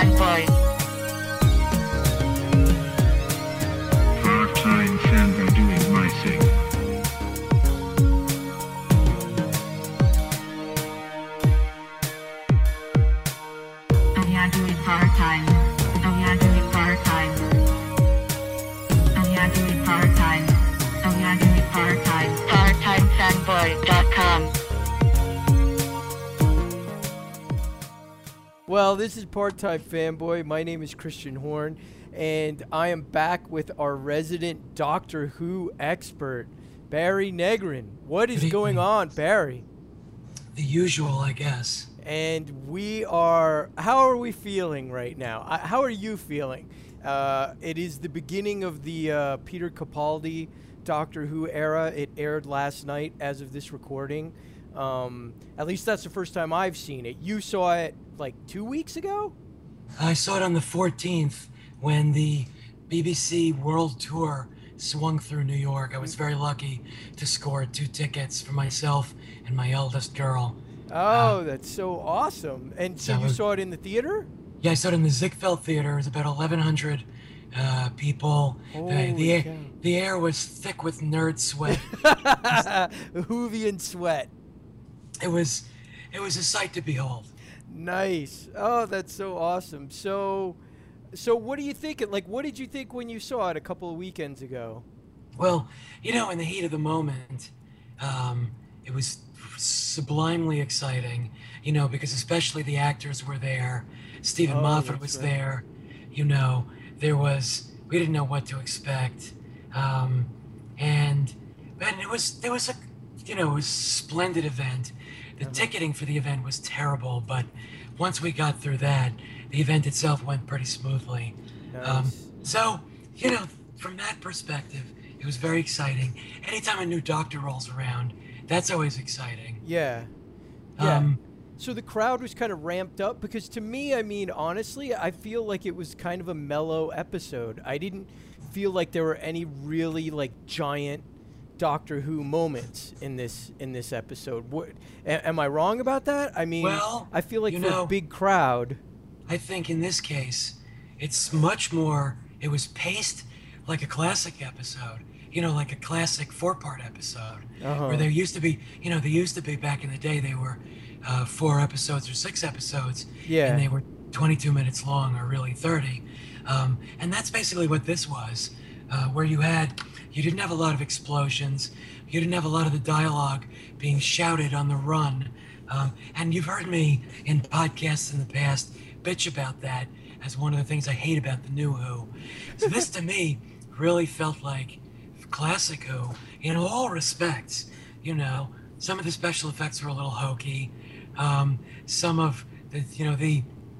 fanboy. Part-time fanboy doing my thing. Oh yeah, doing part-time. Oh yeah, doing part-time. Oh yeah, doing part-time. Oh yeah, doing part-time. Parttimefanboy.com. Well, this is Part-Time Fanboy. My name is Christian Horn, and I am back with our resident Doctor Who expert, Barry Negrin. What is going on, Barry? The usual, I guess. And how are we feeling right now? How are you feeling? It is the beginning of the Peter Capaldi Doctor Who era. It aired last night as of this recording. At least that's the first time I've seen it. You saw it like 2 weeks ago? I saw it on the 14th when the BBC World Tour swung through New York. I was very lucky to score 2 tickets for myself and my eldest girl. Oh, that's so awesome. And so you saw it in the theater? Yeah, I saw it in the Ziegfeld Theater. It was about 1,100 people. The air was thick with nerd sweat. Whovian sweat. It was a sight to behold. Nice. Oh, that's so awesome. So what do you think? Like, what did you think when you saw it a couple of weekends ago? Well, in the heat of the moment, it was sublimely exciting, because especially the actors were there. Stephen Moffat was there. We didn't know what to expect. And it was a splendid event. The ticketing for the event was terrible, but once we got through that, the event itself went pretty smoothly. Nice. From that perspective, it was very exciting. Anytime a new doctor rolls around, that's always exciting. Yeah. So the crowd was kind of ramped up because to me, honestly, I feel like it was kind of a mellow episode. I didn't feel like there were any really giant Doctor Who moments in this episode. Am I wrong about that? I feel like for a big crowd, I think in this case, it's much more. It was paced like a classic episode. Like a classic 4-part episode, where there used to be. They used to be back in the day. They were 4 episodes or 6 episodes, and they were 22 minutes long, or really 30. And that's basically what this was, where you didn't have a lot of explosions. You didn't have a lot of the dialogue being shouted on the run. And you've heard me in podcasts in the past bitch about that as one of the things I hate about the new Who. So this, to me, really felt like classic Who in all respects. Some of the special effects were a little hokey. Some of the,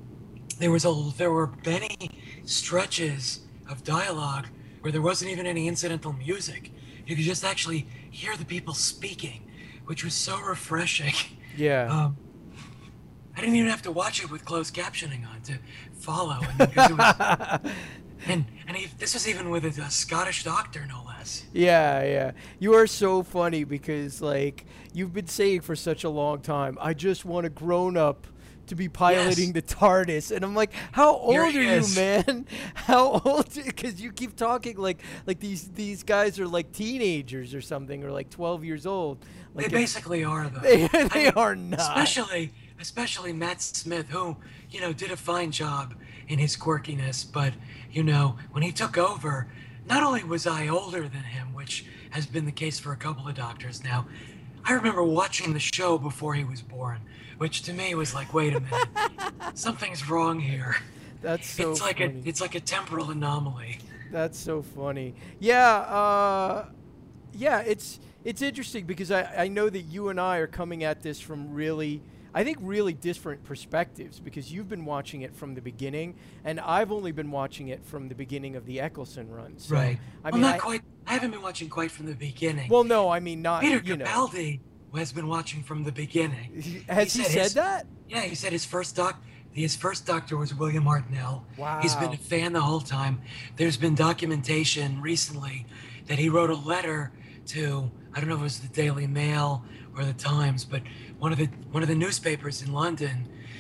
there were many stretches of dialogue where there wasn't even any incidental music. You could just actually hear the people speaking, which was so refreshing. Yeah. I didn't even have to watch it with closed captioning on to follow. Because it was, this was even with a Scottish doctor, no less. Yeah. You are so funny because, you've been saying for such a long time, I just want a grown-up to be piloting the TARDIS, and I'm like, how old are you, man? How old? Because you keep talking like these guys are like teenagers or something, or 12 years old. They basically are, though. They are not. Especially Matt Smith, who did a fine job in his quirkiness, but when he took over, not only was I older than him, which has been the case for a couple of doctors now. I remember watching the show before he was born, which to me was like, wait a minute, something's wrong here. That's so funny. It's like a temporal anomaly. That's so funny. Yeah, it's interesting because I know that you and I are coming at this from really different perspectives because you've been watching it from the beginning, and I've only been watching it from the beginning of the Eccleston run. So, right. Not quite. I haven't been watching quite from the beginning. Well, no, not. Peter Capaldi has been watching from the beginning. Has he said that? Yeah, he said his first doctor was William Hartnell. Wow. He's been a fan the whole time. There's been documentation recently that he wrote a letter to, I don't know if it was the Daily Mail or the Times, but one of the newspapers in London,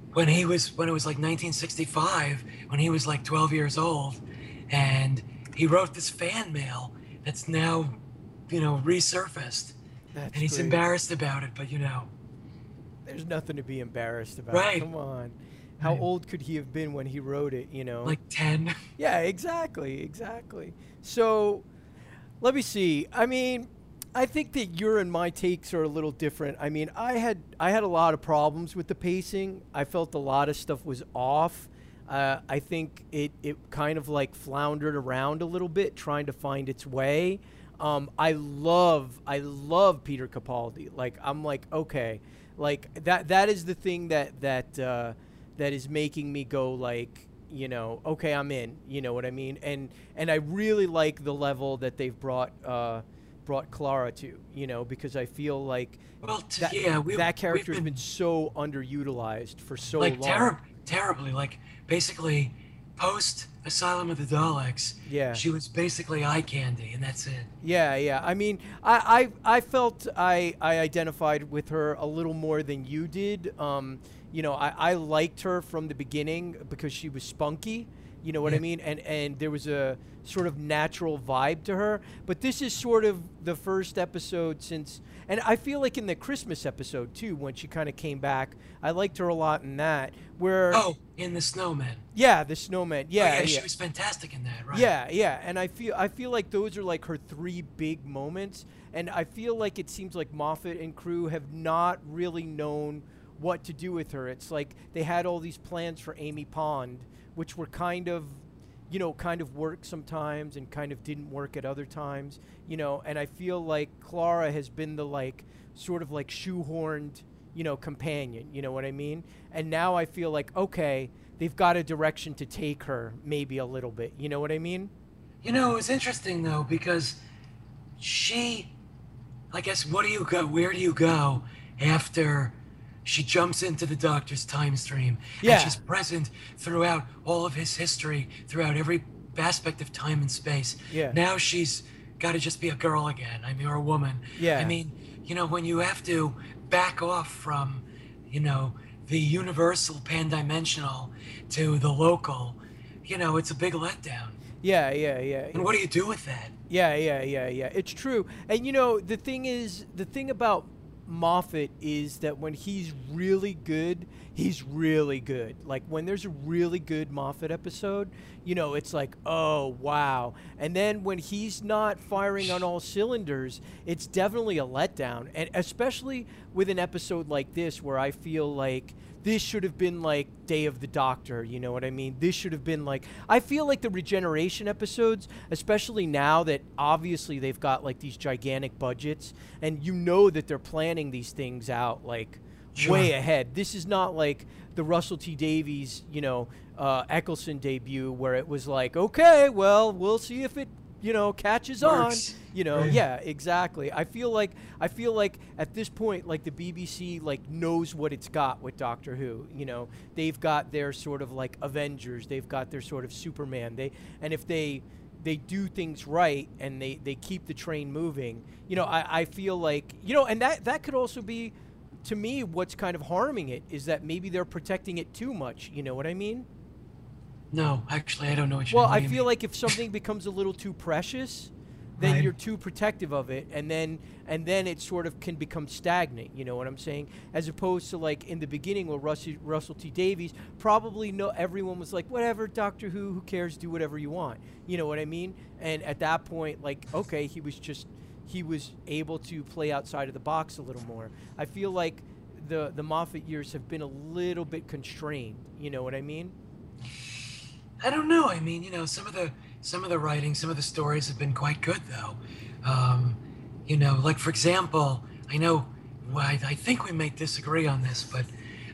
when it was like 1965, when he was like 12 years old, and he wrote this fan mail that's now, resurfaced, That's and he's great. embarrassed about it. But There's nothing to be embarrassed about. Right. Come on. How Right. old could he have been when he wrote it, like 10. Yeah, exactly. So, let me see. I mean, I think that your and my takes are a little different. I mean, I had a lot of problems with the pacing. I felt a lot of stuff was off. I think it kind of like floundered around a little bit, trying to find its way. I love Peter Capaldi. Like, I'm like, okay, like that is the thing that is making me go like, okay, I'm in. You know what I mean? And I really like the level that they've brought Clara to, because I feel like Well, that character we've has been been so underutilized for so like long. terribly, like basically post Asylum of the Daleks. Yeah. She was basically eye candy, and that's it. Yeah. I mean, I felt I identified with her a little more than you did. I liked her from the beginning because she was spunky. You know what I Yeah. mean? And there was a sort of natural vibe to her. But this is sort of the first episode since, and I feel like in the Christmas episode too, when she kind of came back, I liked her a lot in that. Where Oh, in the Snowman. yeah, the snowman. Oh, Yeah, she was fantastic in that, right? yeah, and I feel like those are like her three big moments, and I feel like it seems like Moffat and crew have not really known what to do with her. It's like they had all these plans for Amy Pond, which were kind of worked sometimes and kind of didn't work at other times, and I feel like Clara has been the like sort of like shoehorned, companion, you know what I mean? And now I feel like, okay, they've got a direction to take her maybe a little bit, you know what I mean? It was interesting though because she, I guess, what do you go? Where do you go after she jumps into the Doctor's time stream? Yeah. And she's present throughout all of his history, throughout every aspect of time and space. Yeah. Now she's got to just be a girl again. I mean, or a woman. Yeah. I mean, when you have to back off from, the universal pan-dimensional to the local, it's a big letdown. Yeah. And what do you do with that? Yeah. It's true. And the thing about Moffat is that when he's really good, he's really good. Like when there's a really good Moffat episode, it's like, oh wow. And then when he's not firing on all cylinders, it's definitely a letdown. And especially with an episode like this where I feel like this should have been like Day of the Doctor, you know what I mean? This should have been like, I feel like the Regeneration episodes, especially now that obviously they've got like these gigantic budgets and that they're planning these things out like Sure. way ahead. This is not like the Russell T Davies, Eccleston debut where it was like, okay, well, we'll see if it, catches Works. on. Right. Yeah, exactly. I feel like at this point, like the BBC like knows what it's got with Doctor Who. They've got their sort of like Avengers. They've got their sort of Superman. If they do things right and they keep the train moving, I feel like, and that could also be, to me, what's kind of harming it is that maybe they're protecting it too much. You know what I mean? No, actually, I don't know what you Well, mean. What I do you feel mean? like if something becomes a little too precious, then Right. you're too protective of it, and then it sort of can become stagnant. You know what I'm saying? As opposed to like in the beginning, where Russell T Davies probably everyone was like, whatever, Doctor Who cares? Do whatever you want. You know what I mean? And at that point, like, okay, he was able to play outside of the box a little more. I feel like the Moffat years have been a little bit constrained. You know what I mean? I don't know. I mean, some of the writing, some of the stories have been quite good, though. Like for example, I think we may disagree on this, but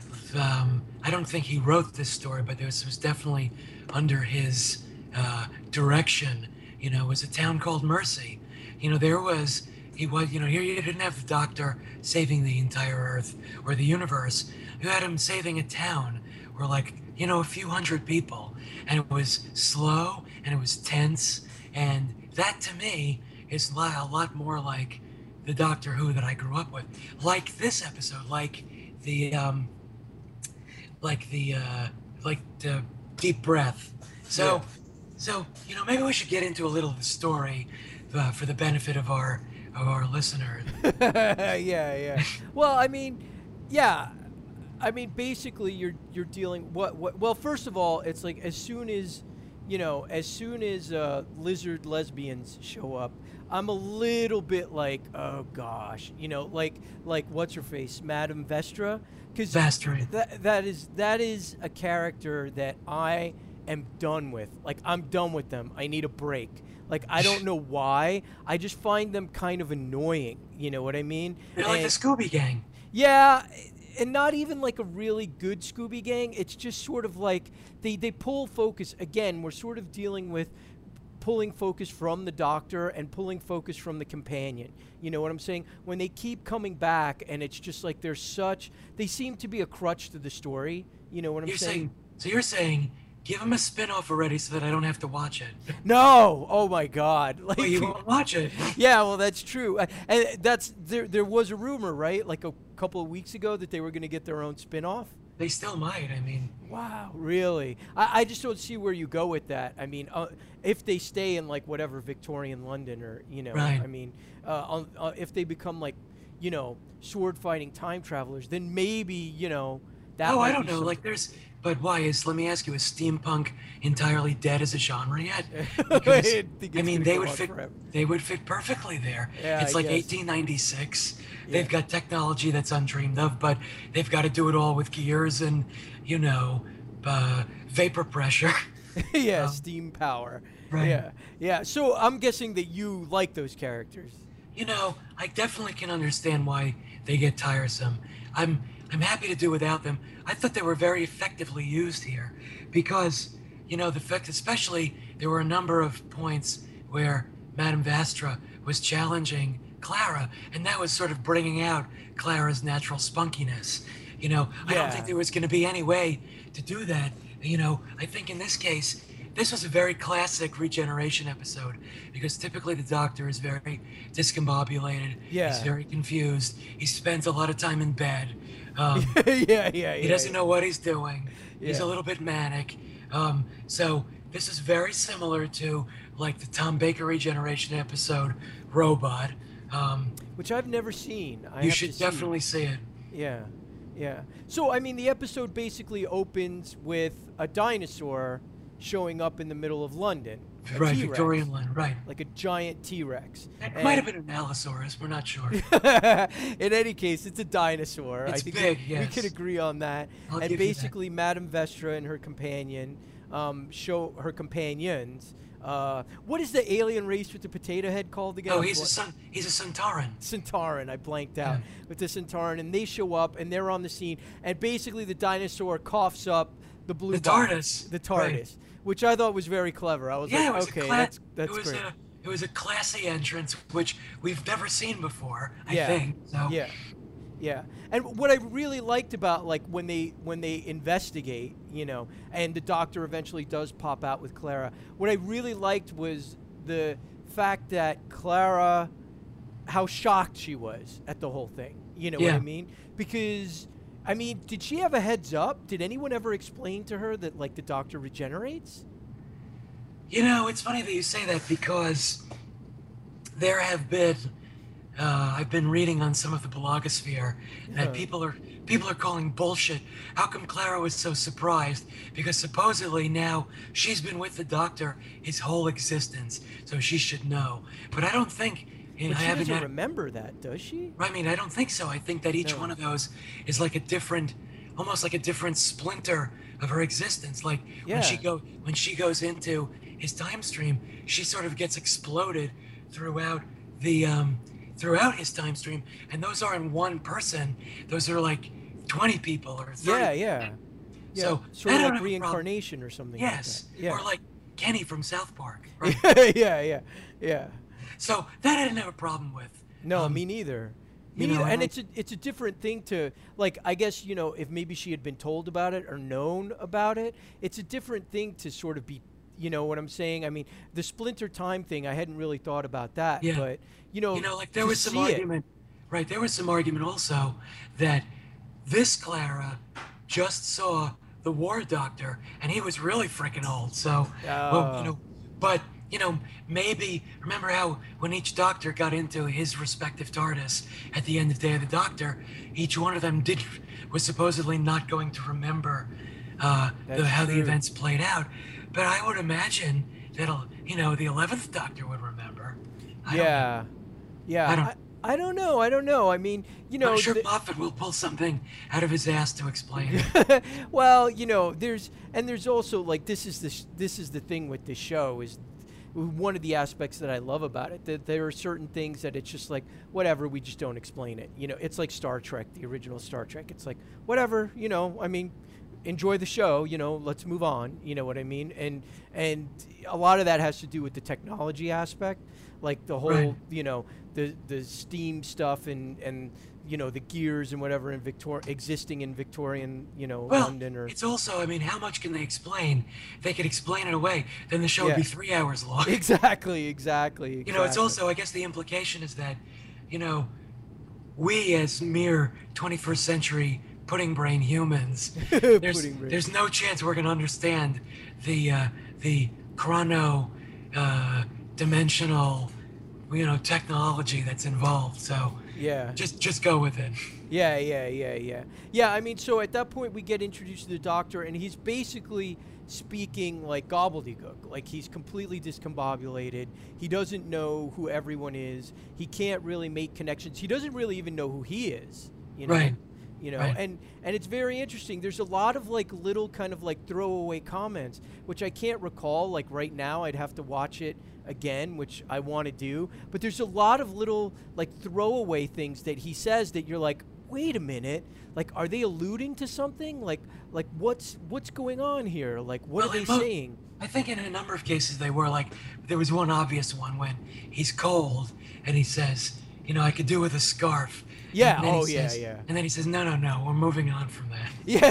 I don't think he wrote this story, but this was definitely under his direction. Was A Town Called Mercy. Here you didn't have the Doctor saving the entire Earth or the universe. You had him saving a town where a few hundred people, and it was slow and it was tense, and that to me is a lot more like the Doctor Who that I grew up with. Like this episode, like the like the deep breath. So, maybe we should get into a little of the story for the benefit of our listeners. Yeah. Well, I mean, yeah. I mean, basically, you're dealing what. Well, first of all, it's like as soon as lizard lesbians show up, I'm a little bit like, oh gosh, like what's her face, Madame Vestra, because Vestra. that is a character that I am done with. Like, I'm done with them. I need a break. Like, I don't know why. I just find them kind of annoying. You know what I mean? They're like the Scooby Gang. Yeah, and not even like a really good Scooby Gang. It's just sort of like they pull focus. Again, we're sort of dealing with pulling focus from the Doctor and pulling focus from the companion. You know what I'm saying? When they keep coming back and it's just like they seem to be a crutch to the story. You know what I'm saying? So you're saying give them a spin-off already so that I don't have to watch it. No! Oh my God! Like, well, you won't watch it. Yeah, well, that's true. And there was a rumor, right? Like a couple of weeks ago that they were going to get their own spin-off. They still might. I mean. Wow, really? I just don't see where you go with that. I mean, if they stay in like whatever Victorian London or right. I mean, if they become like sword fighting time travelers, then maybe that. Oh, might I don't be know. some- Like but why let me ask you, is steampunk entirely dead as a genre yet? Because, I think it's I mean, gonna they go would on fit. forever. They would fit perfectly there. Yeah, it's I like guess. 1896. Yeah. They've got technology that's undreamed of, but they've got to do it all with gears and vapor pressure. Yeah, steam power. Right. Yeah. So I'm guessing that you like those characters. I definitely can understand why they get tiresome. I'm happy to do without them. I thought they were very effectively used here because, the fact, especially there were a number of points where Madame Vastra was challenging Clara, and that was sort of bringing out Clara's natural spunkiness. I don't think there was going to be any way to do that. I think in this case, this was a very classic regeneration episode because typically the Doctor is very discombobulated. Yeah. He's very confused. He spends a lot of time in bed. Yeah. He doesn't know what he's doing. He's Yeah. a little bit manic. So this is very similar to like the Tom Baker regeneration episode, Robot. Which I've never seen. You should definitely see it. Yeah. So, I mean, the episode basically opens with a dinosaur showing up in the middle of London. A Right, T-Rex, Victorian line, right. like a giant T-Rex. It might have been an Allosaurus, we're not sure. In any case, it's a dinosaur. It's I think big, we yes. could agree on that. I'll And give you that. basically, Madame Vestra and her companion show her companions. What is the alien race with the potato head called again? Oh, he's a Centauran. Centauran. I blanked out Yeah. with the Centauran, and they show up and they're on the scene, and basically the dinosaur coughs up the blue The box, TARDIS, the TARDIS, right. which I thought was very clever. I was Yeah, it like, was okay, a that's it was great. it was a classy entrance, which we've never seen before, I Yeah. think. So Yeah. And what I really liked about like when they investigate, and the Doctor eventually does pop out with Clara. What I really liked was the fact that Clara, how shocked she was at the whole thing. You know what Yeah. I mean? Because I mean, did she have a heads up? Did anyone ever explain to her that like the Doctor regenerates? it's funny that you say that because there have been I've been reading on some of the blogosphere that people are calling bullshit. How come Clara was so surprised? Because supposedly now she's been with the Doctor his whole existence, so she should know. But I don't think. But she doesn't remember that, does she? I mean, I don't think so. I think that each No. one of those is like almost like a different splinter of her existence. Like Yeah. when she goes into his time stream, she sort of gets exploded throughout throughout his time stream, and those aren't one person. Those are like 20 people or 30. Yeah. So sort I of don't like have a problem. reincarnation or something. Yes. Like that. Or like Kenny from South Park. Right? Yeah. So that I didn't have a problem with. No, me neither. Me you know, neither. And and it's a different thing to like. I guess if maybe she had been told about it or known about it, it's a different thing to sort of be. You know what I'm saying? I mean, the splinter time thing. I hadn't really thought about that. Yeah. But like there to was some see it- argument, right? There was some argument also that this Clara just saw the War Doctor, and he was really freaking old. So, well, Oh. but maybe remember how when each Doctor got into his respective TARDIS at the end of Day of the Doctor, each one of them was supposedly not going to remember how the true. events played out. But I would imagine that the 11th Doctor would remember. I don't know. Yeah. Yeah. I don't- I don't know. I don't know. I mean, I'm sure Moffat will pull something out of his ass to explain it. well, there's also like this is the thing with this show is one of the aspects that I love about it, that there are certain things that it's just like whatever, we just don't explain it. It's like Star Trek, the original Star Trek. It's like whatever, I mean, enjoy the show, let's move on, you know what I mean? And a lot of that has to do with the technology aspect, like the whole, Right. The steam stuff and the gears and whatever existing in Victorian, Well, London or it's also, I mean, how much can they explain? If they could explain it away, then the show would Yeah. be 3 hours long. exactly. It's also, I guess the implication is that, we as mere 21st century pudding brain humans, Pudding brain. there's no chance we're going to understand the chrono dimensional, technology that's involved. So yeah. just go with it. Yeah, I mean, so at that point we get introduced to the Doctor, and he's basically speaking like gobbledygook. Like he's completely discombobulated. He doesn't know who everyone is. He can't really make connections. He doesn't really even know who he is. Right. Right. And it's very interesting. There's a lot of like little kind of like throwaway comments, which I can't recall. Like right now, I'd have to watch it again, which I want to do. But there's a lot of little like throwaway things that he says that you're like, wait a minute, like are they alluding to something? Like what's going on here? Like what are they saying? I think in a number of cases they were like, there was one obvious one when he's cold and he says, I could do with a scarf. Yeah. And then he Oh, yeah, says- yeah. And then he says, no, we're moving on from that.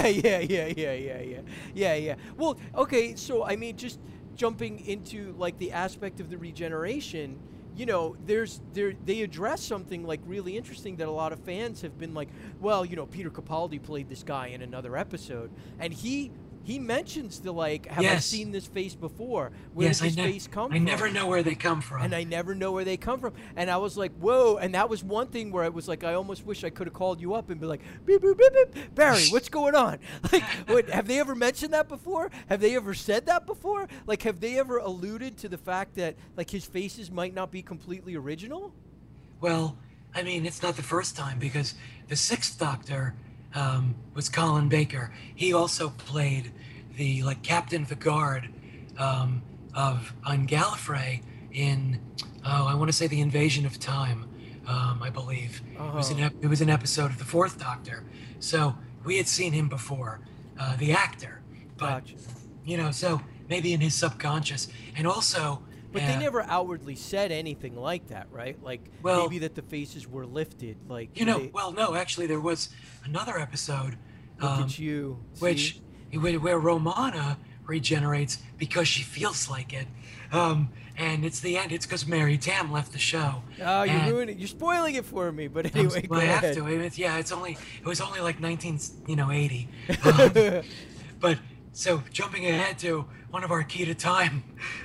Yeah. Well, okay, so I mean, just jumping into like the aspect of the regeneration, they address something like really interesting that a lot of fans have been like, well, Peter Capaldi played this guy in another episode, and he mentions the like, have I Yes. seen this face before? Where Yes, does this face come from? I never know where they come from. And I never know where they come from. And I was like, whoa. And that was one thing where I was like, I almost wish I could have called you up and be like, beep, beep, beep, beep. Barry, what's going on? Like, have they ever mentioned that before? Have they ever said that before? Like, have they ever alluded to the fact that, like, his faces might not be completely original? Well, I mean, it's not the first time because the Sixth Doctor was Colin Baker. He also played the captain of the guard on Gallifrey in I want to say the Invasion of Time. I believe it was an episode of the Fourth Doctor. So we had seen him before, the actor, but Gotcha. so maybe in his subconscious, and also. But they never outwardly said anything like that, right? Like, Well- maybe that the faces were lifted. Like, Well, no, actually, there was another episode. look at you. Which see? where Romana regenerates because she feels like it, and it's the end. It's because Mary Tam left the show. Oh, you're And- ruining it. You're spoiling it for me. But anyway, go I have ahead. to. It was only like 1980. But so jumping ahead to one of our key to time,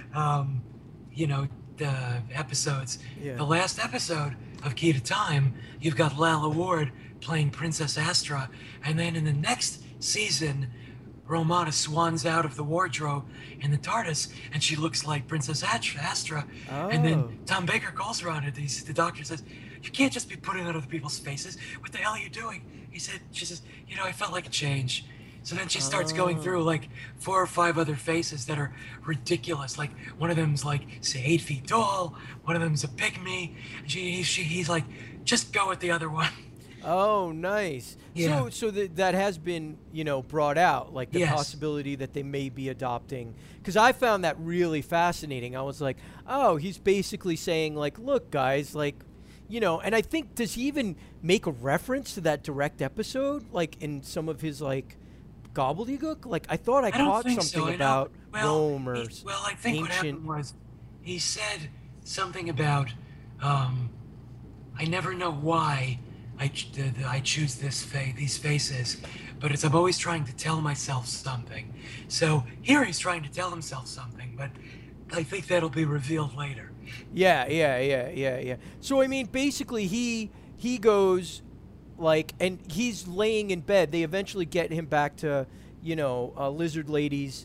the episodes. Yeah. The last episode of Key to Time, you've got Lalla Ward playing Princess Astra, and then in the next season, Romana swans out of the wardrobe in the TARDIS, and she looks like Princess Astra. And Oh. then Tom Baker calls her on it. The doctor says, "You can't just be putting on other people's faces. What the hell are you doing?" She says, I felt like a change. So then she starts going through like 4 or 5 other faces that are ridiculous. Like one of them's like, say, 8 feet tall. One of them's a pygmy. And he's like, just go with the other one. Oh, nice. Yeah. So that has been, brought out, like the Yes. possibility that they may be adopting. Because I found that really fascinating. I was like, oh, he's basically saying, like, look, guys, like, and I think, does he even make a reference to that direct episode, like in some of his, like, gobbledygook? Like, I thought I don't caught think something so. I know- about well, Rome or I think what ancient. happened was he said something about, I never know why, I choose these faces, but I'm always trying to tell myself something. So here he's trying to tell himself something, but I think that'll be revealed later. Yeah. So I mean, basically, he goes like, and he's laying in bed. They eventually get him back to, Lizard Lady's,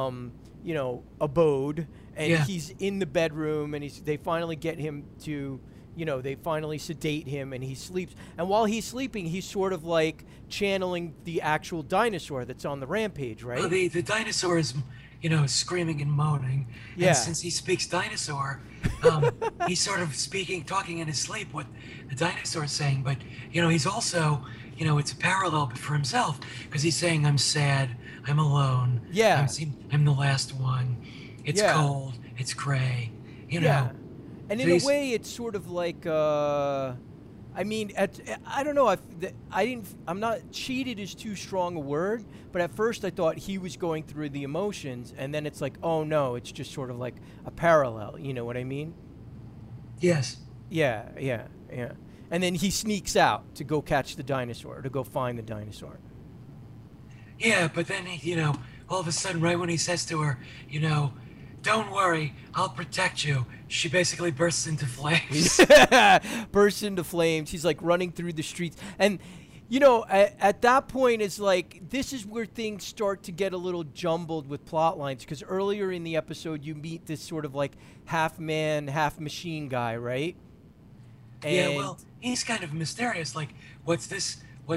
abode, and Yeah. he's in the bedroom, and they finally get him to, they finally sedate him, and he sleeps. And while he's sleeping, he's sort of like channeling the actual dinosaur that's on the rampage, right? Well, the dinosaur is, screaming and moaning. Yeah. And since he speaks dinosaur, he's sort of talking in his sleep what the dinosaur is saying. But, he's also, it's a parallel for himself because he's saying, I'm sad, I'm alone. Yeah. I'm the last one. It's Yeah. cold, it's gray, Yeah. And So in a he's- way, it's sort of like, I mean, I don't know. I'm not, cheated is too strong a word, but at first I thought he was going through the emotions, and then it's like, oh no, it's just sort of like a parallel. You know what I mean? Yes. Yeah. And then he sneaks out to go catch the dinosaur, to go find the dinosaur. Yeah, but then, all of a sudden, right when he says to her, don't worry, I'll protect you, she basically bursts into flames. Bursts into flames. He's like running through the streets. And, at that point, it's like, this is where things start to get a little jumbled with plot lines. Because earlier in the episode, you meet this sort of like half man, half machine guy, right? Yeah, And- well, he's kind of mysterious. Like, what's this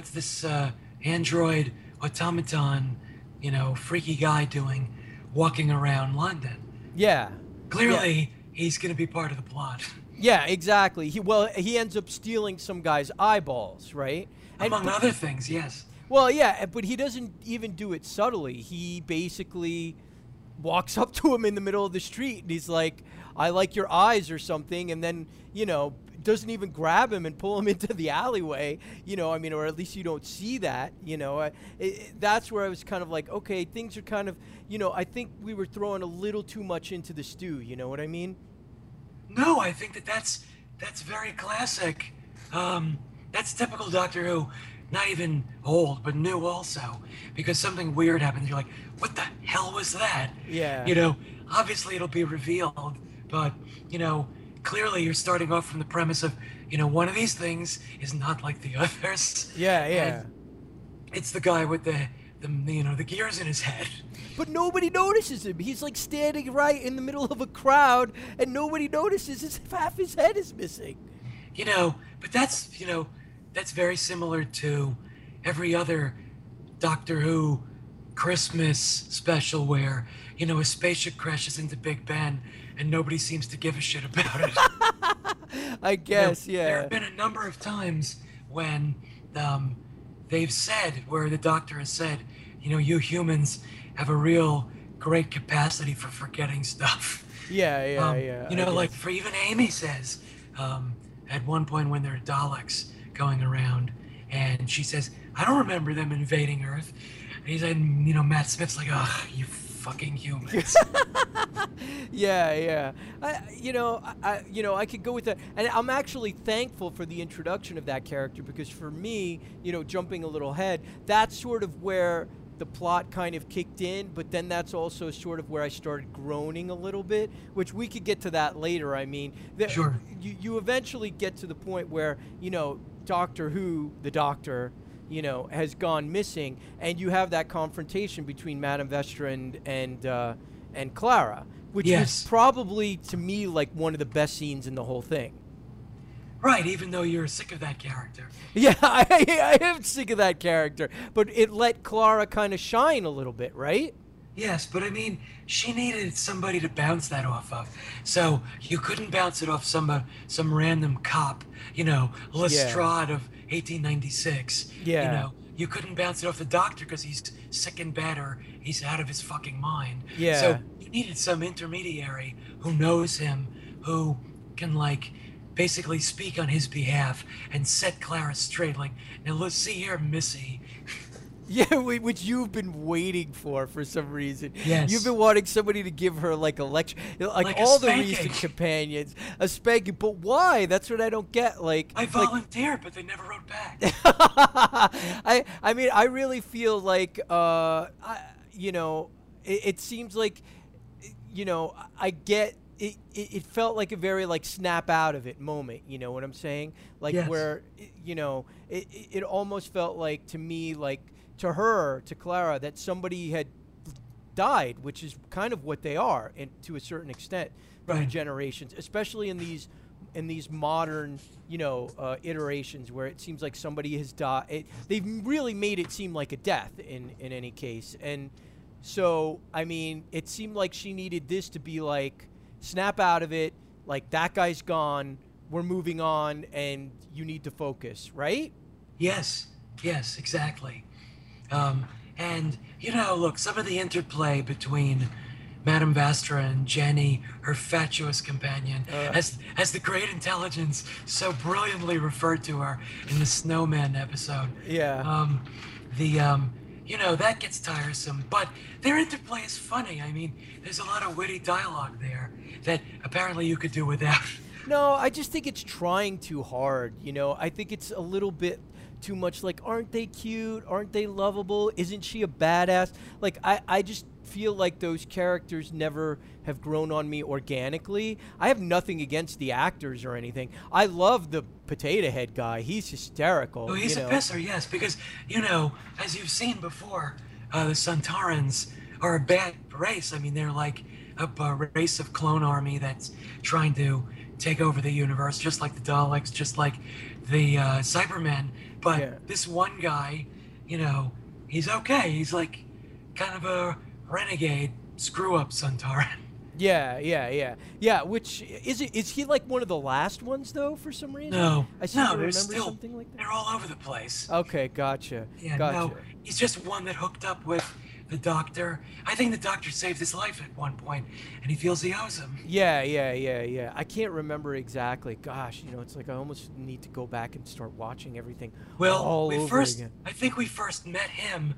android automaton, freaky guy doing walking around London? Yeah. Clearly, he's going to be part of the plot. Yeah, exactly. He ends up stealing some guy's eyeballs, right? Among other things, yes. Well, yeah, but he doesn't even do it subtly. He basically walks up to him in the middle of the street, and he's like, I like your eyes or something, and then, doesn't even grab him and pull him into the alleyway, or at least you don't see that, that's where I was kind of like, okay, things are kind of, I think we were throwing a little too much into the stew, you know what I mean? No, I think that's very classic. That's typical Doctor Who. Not even old, but new also. Because something weird happens. You're like, what the hell was that? Yeah. Obviously it'll be revealed, but, clearly you're starting off from the premise of, one of these things is not like the others. Yeah. And it's the guy with the gears in his head. But nobody notices him. He's like standing right in the middle of a crowd, and nobody notices as if half his head is missing. But that's very similar to every other Doctor Who Christmas special where, a spaceship crashes into Big Ben and nobody seems to give a shit about it. I guess, There yeah. have been a number of times when they've said, where the Doctor has said, you humans have a real great capacity for forgetting stuff. Yeah. I Like guess. for even Amy says, at one point when there are Daleks going around, and she says, I don't remember them invading Earth. And he's like, Matt Smith's like, ugh, you fucking humans. Yeah. I could go with that, and I'm actually thankful for the introduction of that character because for me, jumping a little ahead, that's sort of where the plot kind of kicked in, but then that's also sort of where I started groaning a little bit, which we could get to that later. I mean, Sure. You eventually get to the point where Doctor Who, the Doctor, has gone missing, and you have that confrontation between Madame Vestra and Clara, which Yes. is probably, to me, like one of the best scenes in the whole thing. Right, even though you're sick of that character. Yeah, I am sick of that character, but it let Clara kind of shine a little bit, right? Yes, but I mean, she needed somebody to bounce that off of. So you couldn't bounce it off some random cop, Lestrade of 1896. Yeah. You couldn't bounce it off the Doctor because he's sick and bad or he's out of his fucking mind. Yeah. So you needed some intermediary who knows him, who can basically speak on his behalf and set Clara straight. Like, now let's see here, Missy. Yeah, which you've been waiting for some reason. Yes. You've been wanting somebody to give her like a lecture, like a all the spanking. recent companions, a spanking. But why? That's what I don't get. Like, I volunteered, but they never wrote back. I mean, I really feel like, it seems like, I get. It felt like a very like snap out of it moment, you know what I'm saying? Like Yes. where it almost felt like to me, like to her, to Clara, that somebody had died, which is kind of what they are, and to a certain extent through Right. generations, especially in these modern iterations where it seems like somebody has died. They've really made it seem like a death in any case, and so I mean, it seemed like she needed this to be like, snap out of it, like that guy's gone, we're moving on, and you need to focus, right? Yes, exactly. And look, some of the interplay between Madame Vastra and Jenny, her fatuous companion, as the great intelligence so brilliantly referred to her in the Snowman episode. Yeah. That gets tiresome, but their interplay is funny. I mean, there's a lot of witty dialogue there that apparently you could do without. No, I just think it's trying too hard, I think it's a little bit too much like, aren't they cute? Aren't they lovable? Isn't she a badass? Like, I just feel like those characters never have grown on me organically. I have nothing against the actors or anything. I love the potato head guy. He's hysterical. Oh, he's a pisser, yes, because, as you've seen before, the Santarans are a bad race. I mean, they're like a race of clone army that's trying to take over the universe, just like the Daleks, just like the Cybermen. But Yeah. this one guy, he's okay. He's like kind of a renegade screw-up Santaran. Yeah. Which is he like one of the last ones though? For some reason, No, I seem to remember there's still, something like that. they're all over the place. Okay, gotcha. Yeah, gotcha. no, he's just one that hooked up with the doctor. I think the doctor saved his life at one point, and he feels he owes him. Yeah. I can't remember exactly. Gosh, it's like I almost need to go back and start watching everything all over again. I think we first met him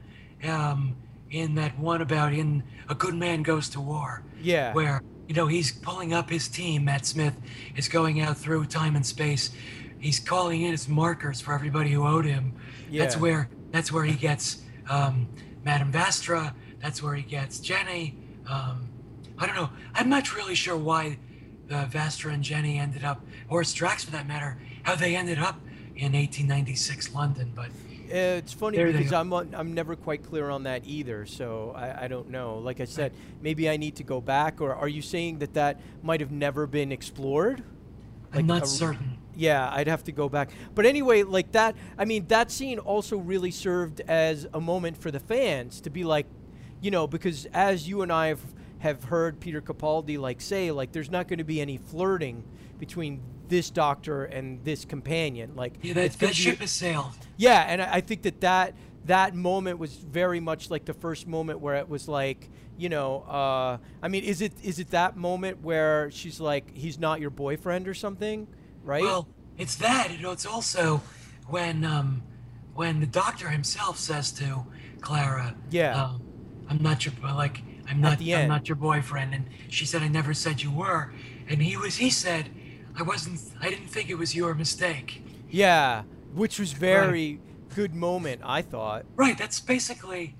in that one about in A Good Man Goes to War. Yeah. Where, he's pulling up his team. Matt Smith is going out through time and space. He's calling in his markers for everybody who owed him. Yeah. That's where he gets Madame Vastra. That's where he gets Jenny. I don't know. I'm not really sure why Vastra and Jenny ended up, or Strax for that matter, how they ended up in 1896 London. But It's funny there they because go. I'm never quite clear on that either, so I don't know. Like I said, maybe I need to go back, or are you saying that might have never been explored? I'm not certain. Yeah, I'd have to go back. But anyway, like that, I mean, that scene also really served as a moment for the fans to be like, because as you and I have heard Peter Capaldi say, there's not going to be any flirting between this doctor and this companion. Like, Yeah, it's that gonna be- ship has sailed. Yeah, and I think that moment was very much like the first moment where it was like, I mean, is it that moment where she's like, he's not your boyfriend or something, right? Well, it's that. It's also when the doctor himself says to Clara, Yeah. I'm not your I'm the end. not your boyfriend, and she said, I never said you were, and he said, I didn't think it was your mistake. Yeah, which was very good moment, I thought. Right, that's basically,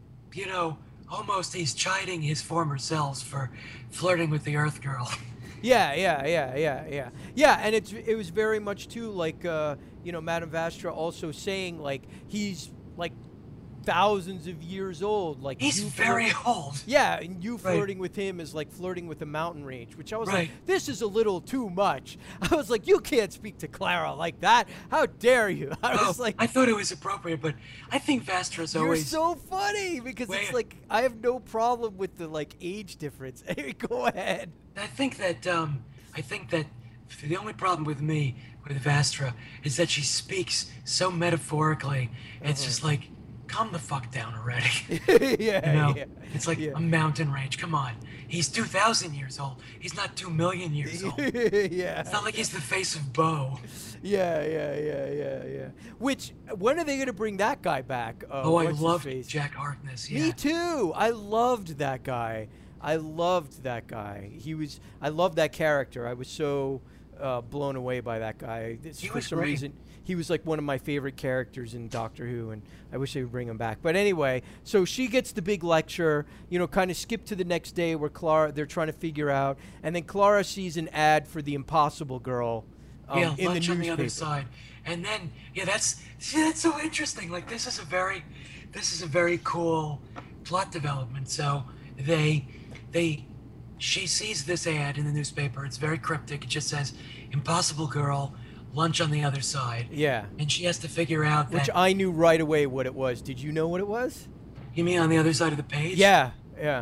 almost he's chiding his former selves for flirting with the Earth Girl. Yeah, and it was very much too like Madame Vastra also saying like he's like thousands of years old, like He's you very flirt- old. Yeah, and you Right. flirting with him is like flirting with a mountain range, which I was Right. like, this is a little too much. I was like, you can't speak to Clara like that. How dare you? I was like, I thought it was appropriate, but I think Vastra's you're always so funny because it's Wait. like I have no problem with the like age difference. Go ahead. I think that the only problem with me with Vastra is that she speaks so metaphorically. It's just like, calm the fuck down already. Yeah, You know, yeah. it's like Yeah. a mountain range. Come on, he's 2,000 years old. He's not 2 million years old. Yeah. It's not like he's the face of Bo. Yeah. Which, when are they going to bring that guy back? Oh, I what's his love face? Jack Harkness. Yeah. Me too. I loved that guy. I loved that character. I was so blown away by that guy. He For was some great. reason, he was like one of my favorite characters in Doctor Who, and I wish they would bring him back. But anyway, so she gets the big lecture, kind of skip to the next day where they're trying to figure out, and then Clara sees an ad for the Impossible Girl Yeah, in lunch the on the other newspaper. side, and then that's so interesting. Like this is a very cool plot development. So she sees this ad in the newspaper. It's very cryptic. It just says "Impossible Girl, lunch on the other side." Yeah. And she has to figure out Which that. I knew right away what it was. Did you know what it was? You mean on the other side of the page? Yeah.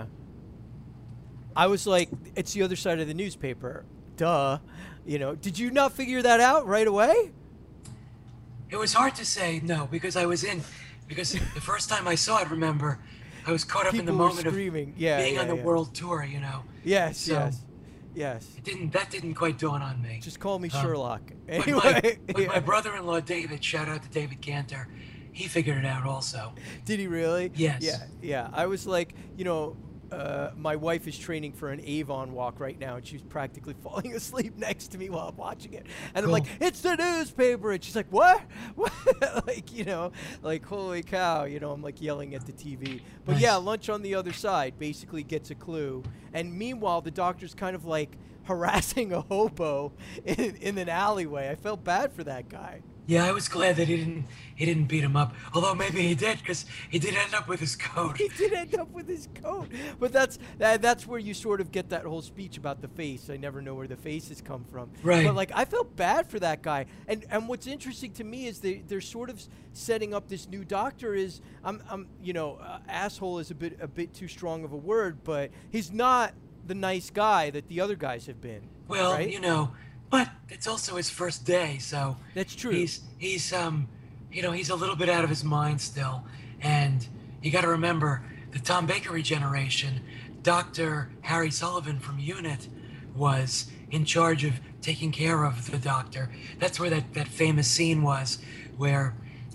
I was like, it's the other side of the newspaper. Duh. Did you not figure that out right away? It was hard to say no because because the first time I saw it, remember, I was caught up in the People were moment of screaming. being on the Yeah. world tour. Yes, So- yes. That didn't quite dawn on me. Just call me Um, Sherlock. But Anyway, my brother-in-law David, shout out to David Cantor, he figured it out also. Did he really? Yes. Yeah. I was like, my wife is training for an Avon walk right now, and she's practically falling asleep next to me while I'm watching it. And I'm Cool. like, it's the newspaper. And she's like, what? What? like, holy cow. I'm like yelling at the TV. But Nice. yeah, lunch on the other side basically gets a clue. And meanwhile, the doctor's kind of like harassing a hobo in an alleyway. I felt bad for that guy. Yeah, I was glad that he didn't beat him up. Although maybe he did, because he did end up with his coat. He did end up with his coat, but that's where you sort of get that whole speech about the face. I never know where the faces come from. Right. But like, I felt bad for that guy. And what's interesting to me is they're sort of setting up this new doctor is asshole is a bit too strong of a word, but he's not the nice guy that the other guys have been. Well, right? but it's also his first day, so That's true. He's he's a little bit out of his mind still, and you got to remember the Tom Bakery generation. Dr. Harry Sullivan from UNIT was in charge of taking care of the doctor. That's where that famous scene was, where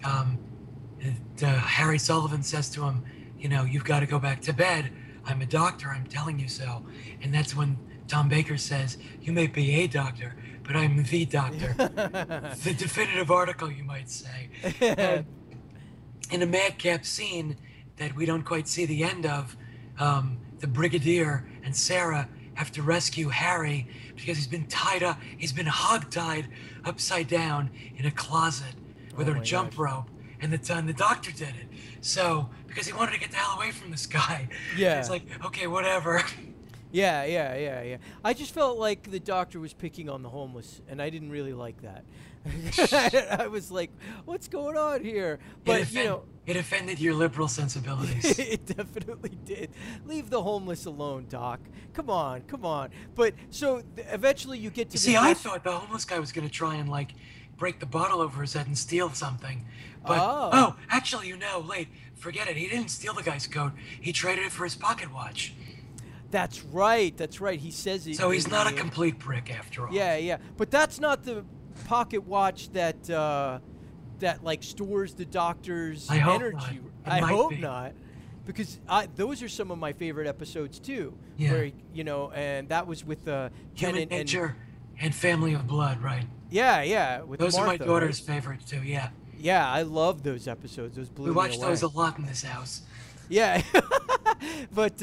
Harry Sullivan says to him, you've got to go back to bed. I'm a doctor. I'm telling you so. And that's when Tom Baker says, you may be a doctor, but I'm the doctor. The definitive article, you might say. And in a madcap scene that we don't quite see the end of, the Brigadier and Sarah have to rescue Harry because he's been hogtied upside down in a closet with Oh a my jump gosh. rope. And the doctor did it. So, because he wanted to get the hell away from this guy. Yeah. It's like, okay, whatever. Yeah. I just felt like the doctor was picking on the homeless, and I didn't really like that. I was like, what's going on here? But, It offended your liberal sensibilities. it definitely did. Leave the homeless alone, Doc. Come on. But so eventually you get to See, this I next- thought the homeless guy was going to try and, break the bottle over his head and steal something. But, Oh. actually, forget it. He didn't steal the guy's coat. He traded it for his pocket watch. That's right. He says it. So he's not a in- complete prick after all. Yeah. But that's not the pocket watch that stores the doctor's I hope energy. not. It I might hope be. not. Because those are some of my favorite episodes too. Yeah. Where and that was with Ken Human and Nature and Family of Blood, right? yeah, with Those are Martha, my daughter's right? favorites too, yeah. Yeah, I love those episodes. Those blew We me watch away. those a lot in this house. Yeah, but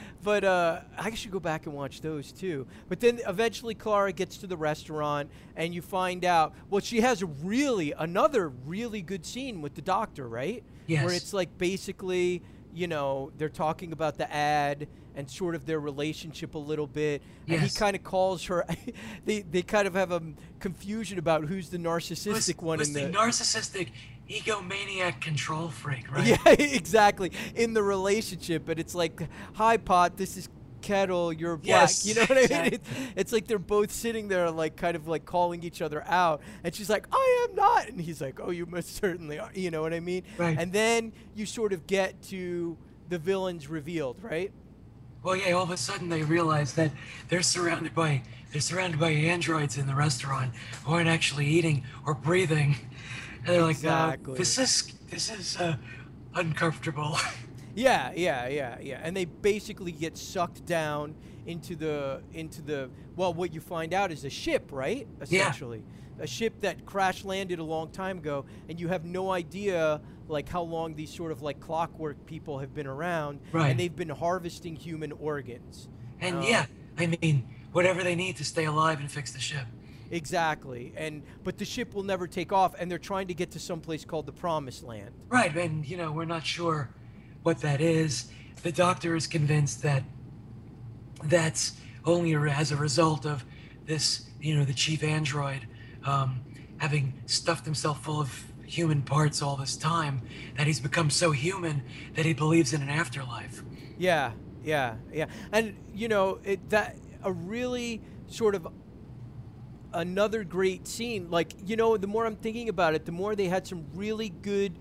I should go back and watch those too. But then eventually Clara gets to the restaurant, and you find out. Well, she has another really good scene with the doctor, right? Yes. Where it's like basically, they're talking about the ad and sort of their relationship a little bit. And he Yes. kind of calls her. they kind of have a confusion about who's the narcissistic one was in the the. narcissistic egomaniac control freak, right? Yeah, exactly. In the relationship, and it's like, hi, Pot, this is kettle, you're black. Yes, You know what I mean? exactly. It's like they're both sitting there, like kind of like calling each other out, and she's like, "I am not," and he's like, "Oh, you most certainly are." You know what I mean? Right. And then you sort of get to the villains revealed, right? Well, yeah. All of a sudden, they realize that they're surrounded by androids in the restaurant who aren't actually eating or breathing, and they're like, Exactly. "This is uncomfortable." Yeah. And they basically get sucked down into the well, what you find out is a ship, right? Essentially. A ship that crash landed a long time ago, and you have no idea like how long these sort of like clockwork people have been around, Right. and they've been harvesting human organs. And yeah, I mean, whatever they need to stay alive and fix the ship. Exactly. But the ship will never take off, and they're trying to get to some place called the Promised Land. Right, and we're not sure what that is. The doctor is convinced that that's only as a result of this, the chief android having stuffed himself full of human parts all this time, that he's become so human that he believes in an afterlife. Yeah. And that a really sort of another great scene. Like, the more I'm thinking about it, the more they had some really good,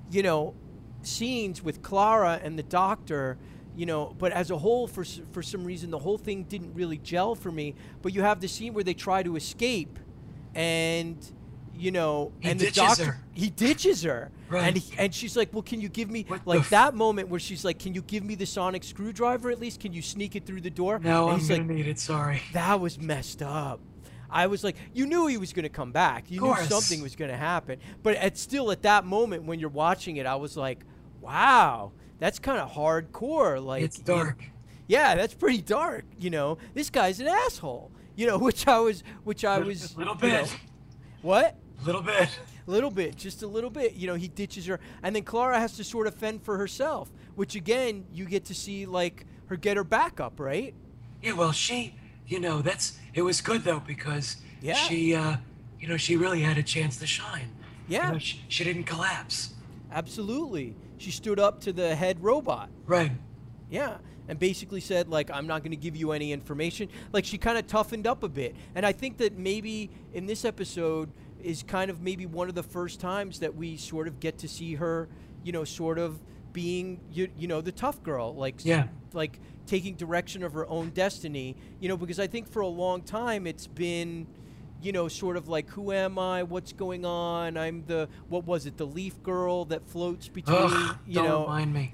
scenes with Clara and the doctor. But as a whole, for some reason, the whole thing didn't really gel for me. But you have the scene where they try to escape, and He and the ditches doctor her. he ditches her, Right. and she's like, "Well, can you give me What like the that moment where she's like, can you give me the sonic screwdriver at least? Can you sneak it through the door?" No, And I'm he's gonna like, need it. Sorry. that was messed up. I was like, you knew he was going to come back. You knew Course. something was going to happen. But at that moment when you're watching it, I was like, wow, that's kind of hardcore. Like, It's dark. Yeah, that's pretty dark. This guy's an asshole. Which I was. A little bit. What? Little bit. Little bit, just a little bit. He ditches her, and then Clara has to sort of fend for herself. Which again, you get to see like her get her back up, right? Yeah, well, she, it was good though, because Yeah. she, she really had a chance to shine. Yeah. She didn't collapse. Absolutely. She stood up to the head robot. Right. Yeah, and basically said, like, I'm not going to give you any information. Like, she kind of toughened up a bit. And I think that maybe in this episode is kind of maybe one of the first times that we sort of get to see her, sort of being, the tough girl. Like, Yeah. like taking direction of her own destiny, because I think for a long time it's been, sort of like, who am I? What's going on? I'm the leaf girl that floats between, Ugh, don't remind me.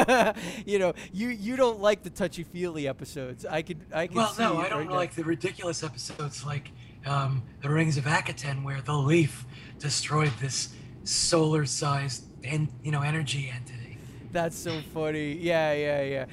you don't like the touchy-feely episodes. I could Well, see no, it I don't right now. like the ridiculous episodes like the Rings of Akaten, where the leaf destroyed this solar-sized, energy entity. That's so funny. Yeah.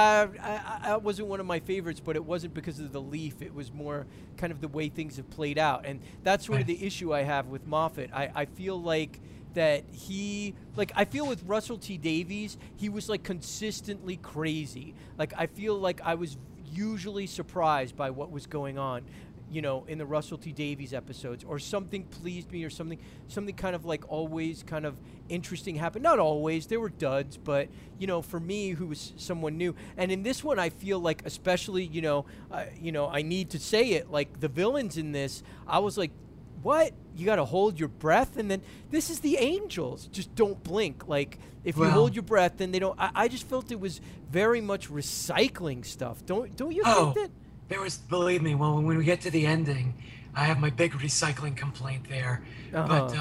I wasn't one of my favorites, but it wasn't because of the leaf. It was more kind of the way things have played out. And that's sort of Right. the issue I have with Moffat. I feel like that I feel with Russell T Davies, he was like consistently crazy. Like, I feel like I was usually surprised by what was going on, in the Russell T Davies episodes, or something pleased me, or something kind of like always kind of interesting happened. Not always, there were duds, but for me, who was someone new, and in this one, I feel like especially, I need to say it, like the villains in this, I was like, what? You got to hold your breath, and then this is the Angels. Just don't blink. Like, if you Well- hold your breath, then they don't. I just felt it was very much recycling stuff. Don't you think that? There was, believe me, when we get to the ending, I have my big recycling complaint there. But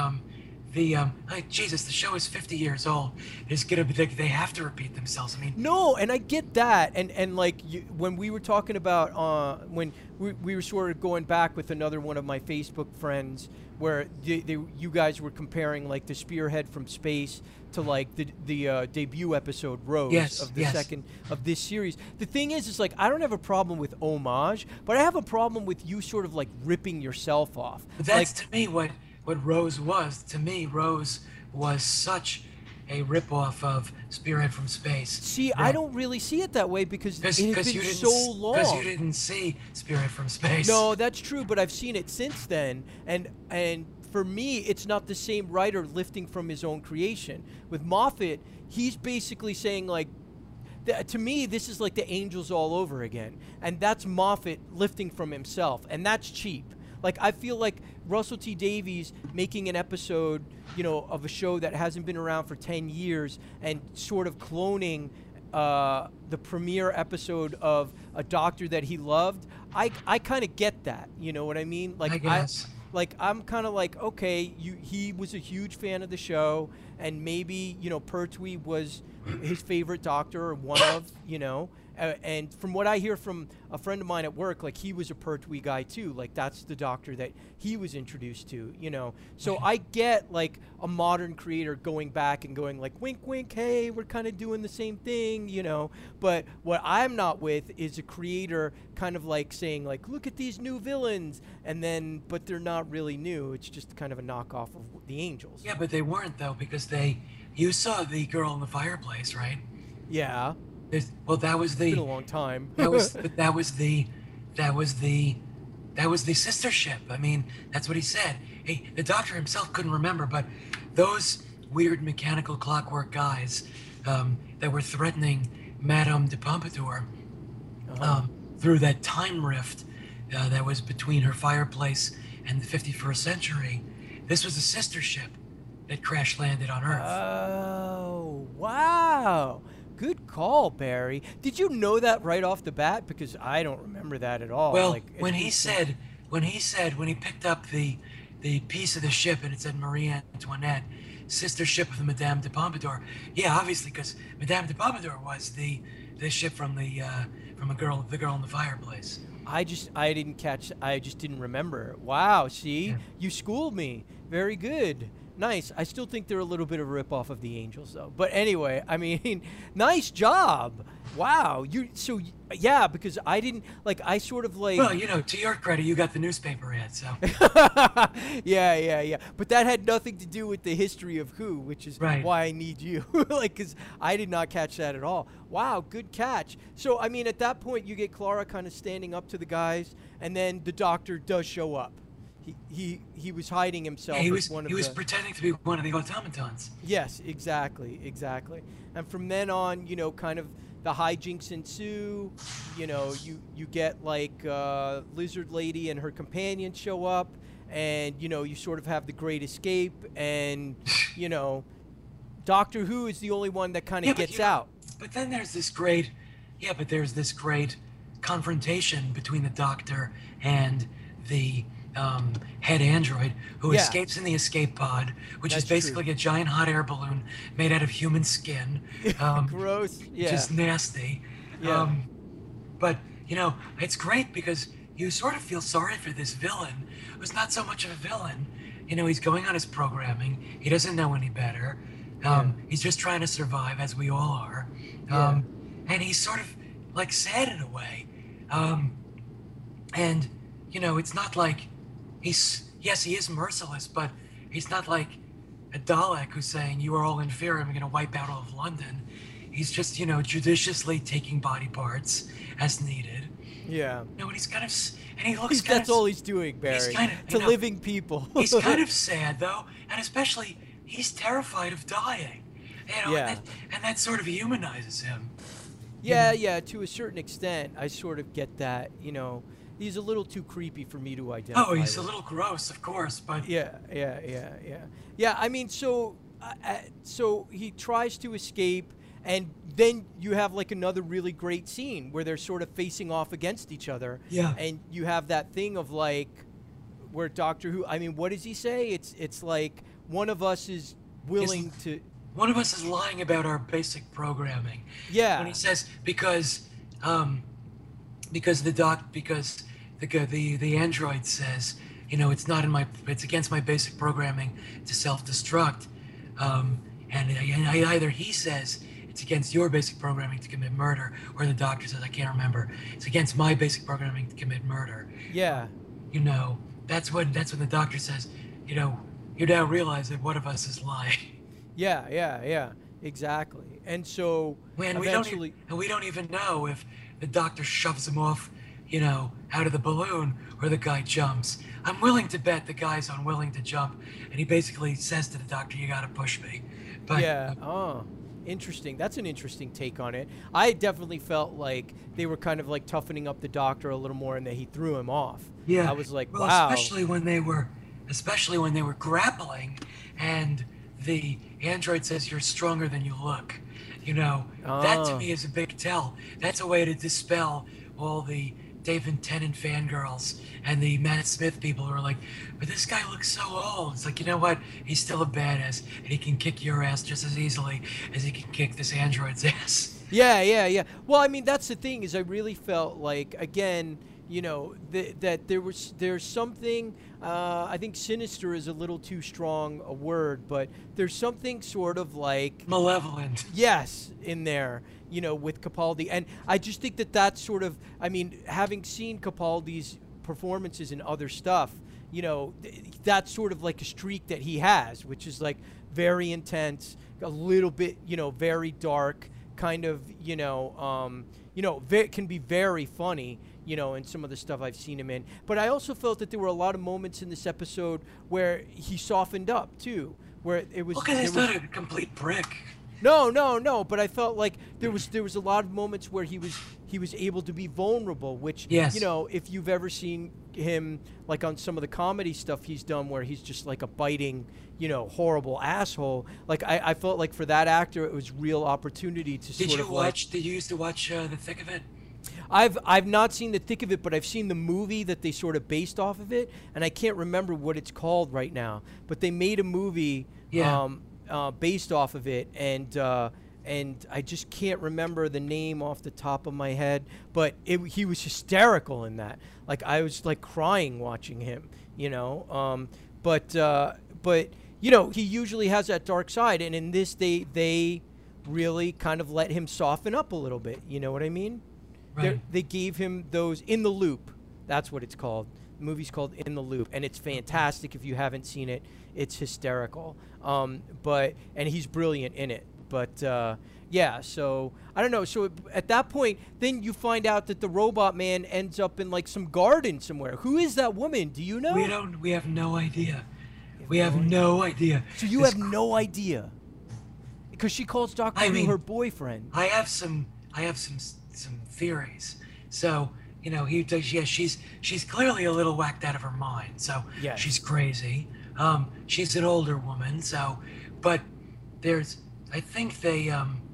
Jesus, the show is 50 years old. There's gonna be, they have to repeat themselves. I mean, No, and I get that, and like when we were talking about when we were sort of going back with another one of my Facebook friends, where you guys were comparing like the Spearhead from space to like the debut episode Rose Yes, of the yes. second of this series. The thing is like I don't have a problem with homage, but I have a problem with you sort of like ripping yourself off. but that's like, to me what Rose was. To me, Rose was such a ripoff of Spearhead from Space. see, I don't really see it that way because it has been so long. Because you didn't see Spearhead from Space. No, that's true, but I've seen it since then, and for me, it's not the same writer lifting from his own creation. With Moffat, he's basically saying like, to me, this is like the Angels all over again, and that's Moffat lifting from himself, and that's cheap. Like, I feel like Russell T Davies making an episode, of a show that hasn't been around for 10 years and sort of cloning the premiere episode of a Doctor that he loved. I kind of get that. You know what I mean? Like, I guess. I'm kind of like, okay, he was a huge fan of the show, and maybe, Pertwee was his favorite Doctor, or one of, and from what I hear from a friend of mine at work, like, he was a Pertwee guy too. Like, that's the Doctor that he was introduced to, So I get, like, a modern creator going back and going, like, wink, wink, hey, we're kind of doing the same thing, But what I'm not with is a creator kind of like saying, like, look at these new villains, but they're not really new. It's just kind of a knockoff of the Angels. Yeah, but they weren't, though, because you saw the girl in the fireplace, right? Yeah. That was the. It's been a long time. that was the sister ship. I mean, that's what he said. The Doctor himself couldn't remember, but those weird mechanical clockwork guys that were threatening Madame de Pompadour through that time rift that was between her fireplace and the 51st century. This was a sister ship that crash landed on Earth. Oh, wow. Good call, Barry. Did you know that right off the bat? Because I don't remember that at all. Well, when he picked up the piece of the ship and it said Marie Antoinette, sister ship of the Madame de Pompadour. Yeah, obviously, because Madame de Pompadour was the ship from the girl in the fireplace. I just didn't remember. Wow, see? Yeah. You schooled me. Very good. Nice. I still think they're a little bit of a ripoff of the Angels, though. But anyway, I mean, nice job. Wow. Because I didn't, like, I sort of like... Well, to your credit, you got the newspaper ad, so... Yeah. But that had nothing to do with the history of Who, which is why I need you. Like, because I did not catch that at all. Wow, good catch. So, I mean, at that point, you get Clara kind of standing up to the guys, and then the Doctor does show up. He was hiding himself. Yeah, he was pretending to be one of the automatons. Yes, exactly. And from then on, kind of the hijinks ensue. You get like Lizard Lady and her companion show up, and you sort of have the Great Escape, and Doctor Who is the only one that kind of gets out. But then there's this great, confrontation between the Doctor and the head android who escapes in the escape pod, which is basically a giant hot air balloon made out of human skin. Gross. Yeah. Which is nasty. Yeah. But, it's great because you sort of feel sorry for this villain who's not so much of a villain. He's going on his programming. He doesn't know any better. He's just trying to survive, as we all are. And he's sort of, like, sad in a way. And, it's not like he is merciless, but he's not like a Dalek who's saying, you are all inferior, I'm going to wipe out all of London. He's just, judiciously taking body parts as needed. Yeah. And he's kind of, and he looks kind of... That's all he's doing, Barry. To living people. He's kind of sad, though, and especially, he's terrified of dying. And that sort of humanizes him. Yeah, to a certain extent, I sort of get that, He's a little too creepy for me to identify. Oh, he's a little gross, of course, but... Yeah, I mean, so he tries to escape, and then you have, like, another really great scene where they're sort of facing off against each other. Yeah. And you have that thing of, like, where Doctor Who... I mean, what does he say? It's like, one of us is willing to... One of us is lying about our basic programming. Yeah. When he says, because the android says, it's against my basic programming to self-destruct, and either he says it's against your basic programming to commit murder, or the Doctor says, I can't remember, it's against my basic programming to commit murder. Yeah. That's when the Doctor says, you now realize that one of us is lying. Yeah, exactly. And so eventually... we don't even know if the Doctor shoves him off, out of the balloon, or the guy jumps. I'm willing to bet the guy's unwilling to jump, and he basically says to the Doctor, you gotta push me. But, Interesting. That's an interesting take on it. I definitely felt like they were kind of like toughening up the Doctor a little more, and that he threw him off. Yeah. I was like, well, wow. especially when they were grappling, and the android says, "You're stronger than you look." You know, that to me is a big tell. That's a way to dispel all the David Tennant fangirls and the Matt Smith people who are like, "But this guy looks so old." It's like, you know what? He's still a badass, and he can kick your ass just as easily as he can kick this android's ass. Yeah. Well, I mean, that's the thing, is I really felt like, again, you know, that there's something, I think sinister is a little too strong a word, but there's something sort of like Malevolent. yes in there, you know, with Capaldi. And I just think that that's sort of, I mean, having seen Capaldi's performances and other stuff, you know, that's sort of like a streak that he has, which is like very intense, a little bit, you know, very dark, kind of, can be very funny, you know, in some of the stuff I've seen him in. But I also felt that there were a lot of moments in this episode where he softened up too, where it was. Okay, he's not a complete prick. No. But I felt like there was a lot of moments where he was able to be vulnerable, which, yes. you know, if you've ever seen him like on some of the comedy stuff he's done, where he's just like a biting, you know, horrible asshole. Like I felt like for that actor, it was real opportunity to Did sort you of watch? like. Did you used to watch The Thick of It? I've not seen The Thick of It, but I've seen the movie that they sort of based off of it, and I can't remember what it's called right now. But they made a movie. Yeah. Based off of it, and I just can't remember the name off the top of my head, but he was hysterical in that. Like, I was like crying watching him, you know. But you know, he usually has that dark side, and in this they really kind of let him soften up a little bit. You know what I mean? Right. They gave him those In the Loop. That's what it's called. The movie's called In the Loop, and it's fantastic. If you haven't seen it, it's hysterical. And he's brilliant in it. But yeah, so I don't know. So at that point, then you find out that the robot man ends up in like some garden somewhere. Who is that woman? Do you know? We have no idea. We have no idea. So you have no idea, because she calls Doctor Who her boyfriend. I have some theories. So, you know, he does. Yeah, she's clearly a little whacked out of her mind. So Yes. she's crazy. She's an older woman. So, but I think they.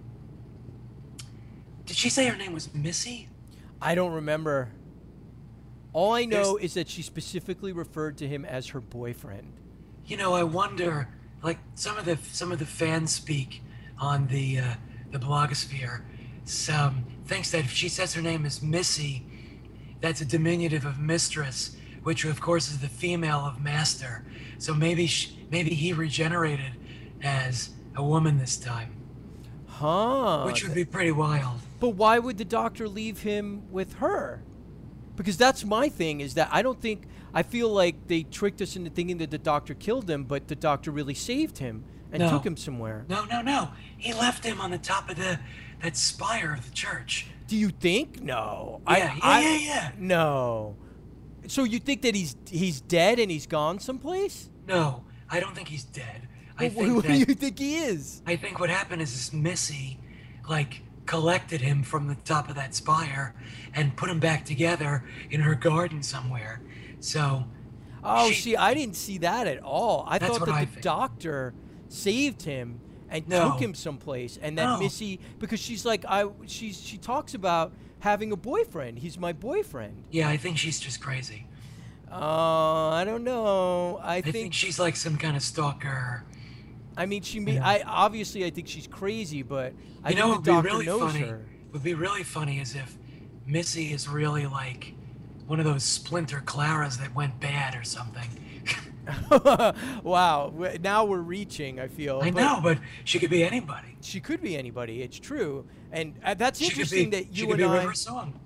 Did she say her name was Missy? I don't remember. All I know is that she specifically referred to him as her boyfriend. You know, I wonder. Like some of the fan speak on the blogosphere. Thinks that if she says her name is Missy, that's a diminutive of mistress, which of course is the female of master. So maybe he regenerated as a woman this time. Huh. Which would be pretty wild. But why would the Doctor leave him with her? Because that's my thing, is that I feel like they tricked us into thinking that the Doctor killed him, but the Doctor really saved him and took him somewhere. No. He left him on the top of that spire of the church. Do you think? No. Yeah. No. So you think that he's dead and he's gone someplace? No, I don't think he's dead. Who do you think he is? I think what happened is this Missy, like, collected him from the top of that spire and put him back together in her garden somewhere. So. Oh, see, I didn't see that at all. I thought that the think. Doctor saved him and No. took him someplace, and that No. Missy, because she's like, she talks about having a boyfriend. He's my boyfriend. Yeah, I think she's just crazy. I don't know. I think she's like some kind of stalker. I mean, Yeah. I think she's crazy, but I You know think what the would be Doctor really knows funny? her. Would be really funny is if Missy is really like one of those Splinter Claras that went bad or something. Wow, now we're reaching, I feel. I know, but she could be anybody. She could be anybody. It's true, and that's She could interesting be, that she you could and be I. River Song.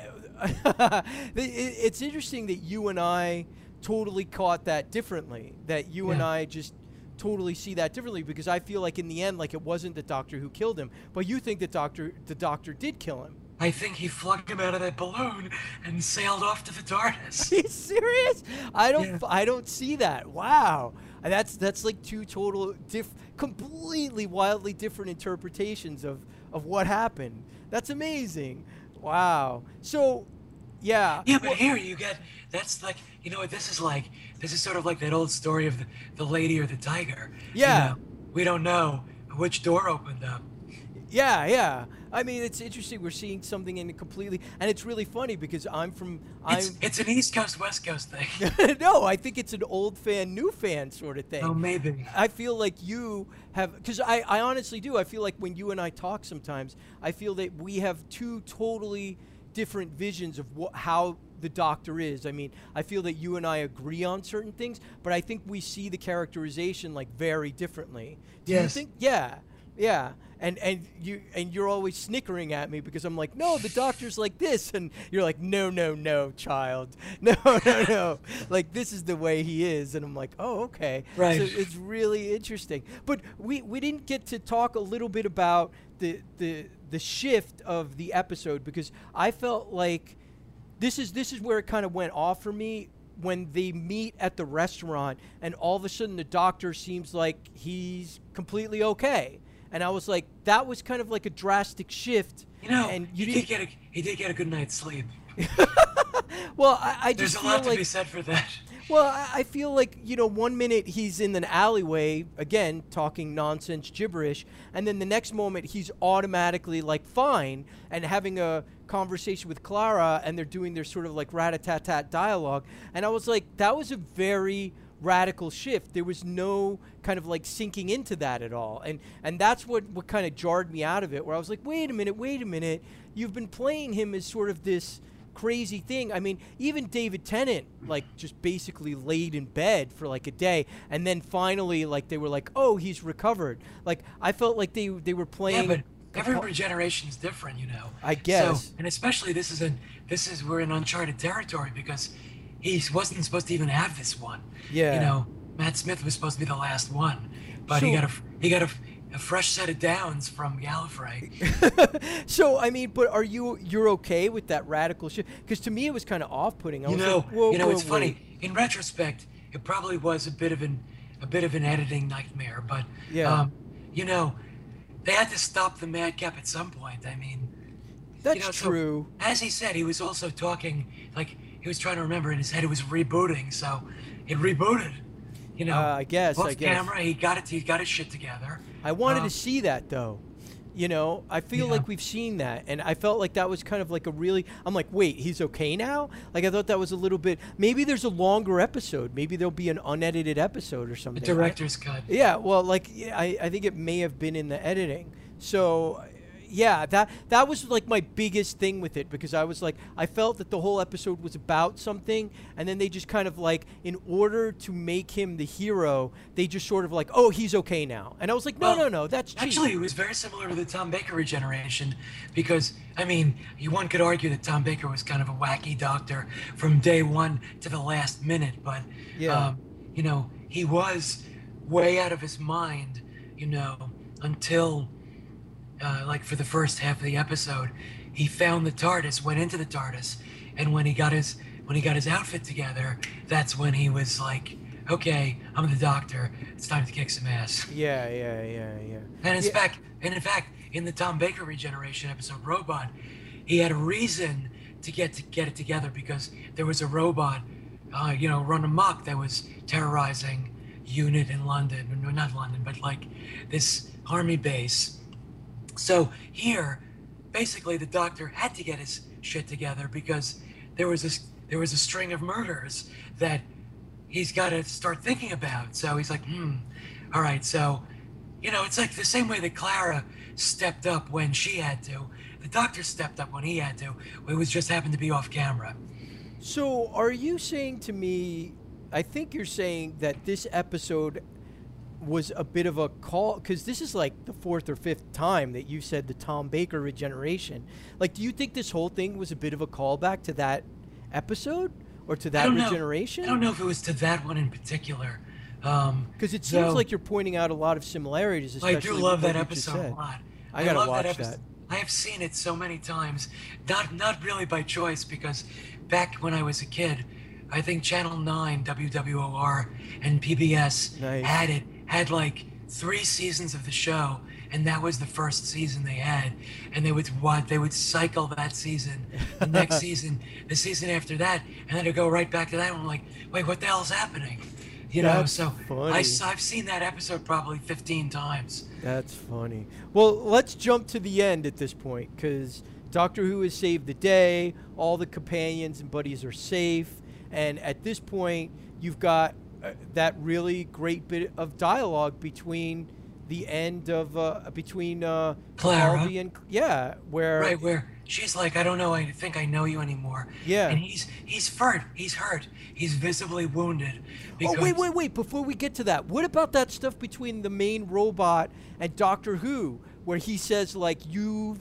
It's interesting that you and I totally caught that differently. That you and Yeah. I just totally see that differently, because I feel like in the end, like, it wasn't the Doctor who killed him, but you think the Doctor did kill him. I think he flung him out of that balloon and sailed off to the TARDIS. Are you serious? Yeah. I don't see that. Wow. And that's like two total completely wildly different interpretations of what happened. That's amazing. Wow. So, yeah. Yeah, but here you get, that's like, you know what this is like? This is sort of like that old story of the lady or the tiger. Yeah. You know, we don't know which door opened up. Yeah, yeah. I mean, it's interesting. We're seeing something in it completely, and it's really funny because It's an East Coast, West Coast thing. No, I think it's an old fan, new fan sort of thing. Oh, maybe. I feel like you have, because I honestly do. I feel like when you and I talk sometimes, I feel that we have two totally different visions of how the Doctor is. I mean, I feel that you and I agree on certain things, but I think we see the characterization like very differently. Do you Yes. think? Yeah. Yeah, and you're always snickering at me because I'm like, no, the Doctor's like this, and you're like, no, child, no, like this is the way he is, and I'm like, oh, okay, Right. So it's really interesting. But we didn't get to talk a little bit about the shift of the episode because I felt like this is where it kind of went off for me. When they meet at the restaurant, and all of a sudden the Doctor seems like he's completely okay. And I was like, that was kind of like a drastic shift. You know, and he did get a good night's sleep. Well, I just There's a feel lot to like, be said for that. well, I feel like, 1 minute he's in an alleyway, again, talking nonsense gibberish, and then the next moment he's automatically like fine and having a conversation with Clara, and they're doing their sort of like rat-a-tat-tat dialogue. And I was like, that was a very radical shift. There was no kind of like sinking into that at all, and that's what kind of jarred me out of it, where I was like, wait a minute, you've been playing him as sort of this crazy thing. I mean, even David Tennant like just basically laid in bed for like a day, and then finally like they were like, oh, he's recovered. Like I felt like they were playing. Yeah, but every regeneration is different, I guess. So, and especially we're in uncharted territory because he wasn't supposed to even have this one. Yeah. You know, Matt Smith was supposed to be the last one, but he got a fresh set of downs from Gallifrey. So I mean, but you're okay with that radical shift? Because to me it was kind of off-putting. I was like, whoa, It's whoa. funny. In retrospect, it probably was a bit of an editing nightmare, but Yeah. they had to stop the madcap at some point. I mean, That's so, true. as he said, he was also talking like he was trying to remember in his head. It was rebooting, so it rebooted. I guess. Off camera, he got his shit together. I wanted to see that though. I feel Yeah. like we've seen that, and I felt like that was kind of like I'm like, wait, he's okay now? Like I thought that was a little bit. Maybe there's a longer episode. Maybe there'll be an unedited episode or The something. director's cut. Yeah, well, like I think it may have been in the editing. So, yeah, that was like my biggest thing with it, because I was like, I felt that the whole episode was about something, and then they just kind of like, in order to make him the hero, they just sort of like, oh, he's okay now. And I was like, no, that's cheap. Actually, it was very similar to the Tom Baker regeneration, because I mean, one could argue that Tom Baker was kind of a wacky doctor from day one to the last minute, but Yeah. he was way out of his mind, until like for the first half of the episode. He found the TARDIS, went into the TARDIS, and when he got his outfit together, that's when he was like, okay, I'm the Doctor, it's time to kick some ass. Yeah. And in fact, in the Tom Baker regeneration episode Robot, he had a reason to get it together, because there was a robot run amok that was terrorizing UNIT in London, no, not London, but like this army base. So here, basically, the Doctor had to get his shit together because there was a string of murders that he's got to start thinking about. So he's like, all right. So, it's like the same way that Clara stepped up when she had to. The Doctor stepped up when he had to. It was just happened to be off camera. So are you saying to me, I think you're saying that this episode was a bit of a call, because this is like the fourth or fifth time that you said the Tom Baker regeneration. Like, do you think this whole thing was a bit of a callback to that episode or to that regeneration? I don't know if it was to that one in particular. Because it seems like you're pointing out a lot of similarities. Especially I do love with that what you just episode said. a lot. I gotta love watch that. that. I have seen it so many times, not really by choice, because back when I was a kid, I think Channel 9, WWOR, and PBS Nice. had like 3 seasons of the show, and that was the first season they had, and they would cycle that season, the next season, the season after that, and then it'd go right back to that. And I'm like, wait, what the hell's happening? You know, That's so funny. I've seen that episode probably 15 times. That's funny. Well, let's jump to the end at this point, because Doctor Who has saved the day. All the companions and buddies are safe. And at this point, you've got that really great bit of dialogue between the end of between Clara. Capaldi and where Right, where she's like, I don't know, I think I know you anymore. Yeah. And he's hurt. He's visibly wounded. Oh, wait! Before we get to that, what about that stuff between the main robot and Doctor Who, where he says like you've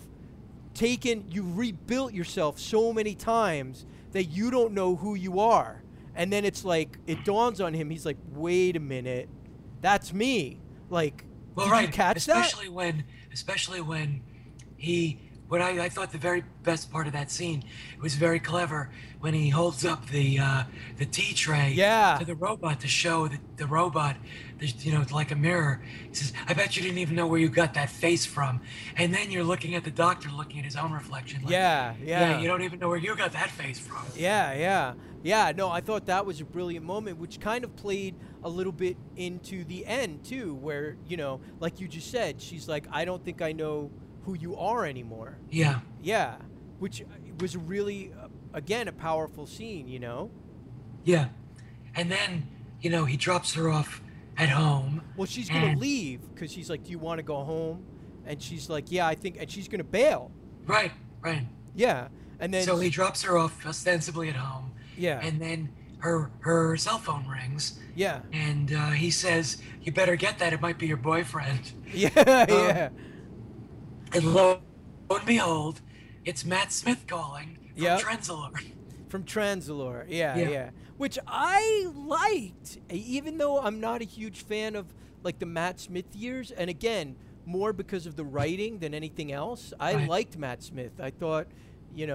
rebuilt yourself so many times that you don't know who you are, and then it's like it dawns on him. He's like, wait a minute, that's me. Like, Well, did right. you catch especially when he. What I thought the very best part of that scene was very clever when he holds up the tea tray Yeah. to the robot to show the robot, like a mirror. He says, "I bet you didn't even know where you got that face from." And then you're looking at the Doctor looking at his own reflection. Like, Yeah. You don't even know where you got that face from. Yeah. No, I thought that was a brilliant moment, which kind of played a little bit into the end too, where like you just said, she's like, I don't think I know who you are anymore. Yeah. Yeah, which was really, again, a powerful scene, Yeah. And then, he drops her off at home. Well, she's going to leave because she's like, do you want to go home? And she's like, yeah, I think, and she's going to bail. Right. Yeah. And then. So he drops her off ostensibly at home. Yeah. And then her cell phone rings. Yeah. And he says, you better get that. It might be your boyfriend. Yeah. And lo and behold, it's Matt Smith calling from Yep. Trenzalore. From Trenzalore, yeah. Yeah. Which I liked, even though I'm not a huge fan of like the Matt Smith years, and again, more because of the writing than anything else. I Right. liked Matt Smith. I thought, he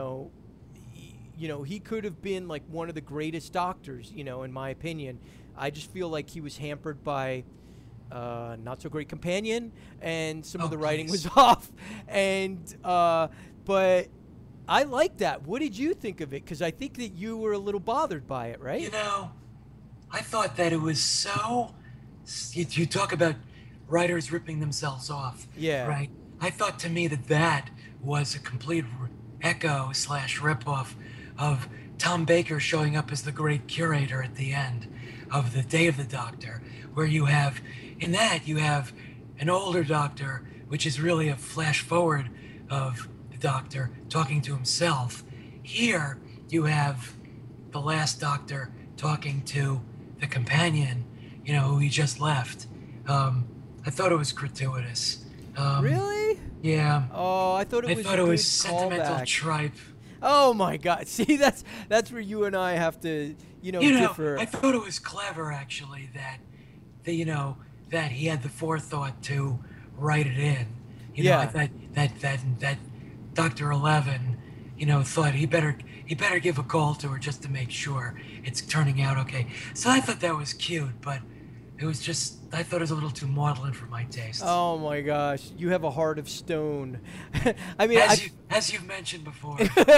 could have been like one of the greatest doctors, in my opinion. I just feel like he was hampered by not so great companion, and some of the writing was off. And but I like that. What did you think of it? Because I think that you were a little bothered by it, right? I thought that it was so. You talk about writers ripping themselves off. Yeah. Right. I thought to me that was a complete echo / ripoff of Tom Baker showing up as the great curator at the end of the Day of the Doctor, where you have an older Doctor, which is really a flash forward of the Doctor talking to himself. Here you have the last Doctor talking to the companion, who he just left. I thought it was gratuitous. Really? Yeah. Oh, I thought it was. A good sentimental callback. tripe. Oh my God! See, that's where you and I have to, differ. I thought it was clever actually that that he had the forethought to write it in. I thought that Dr. 11, thought he better give a call to her just to make sure it's turning out okay. So I thought that was cute, but it was just, I thought it was a little too maudlin for my taste. Oh my gosh, you have a heart of stone. I mean, as you've mentioned before.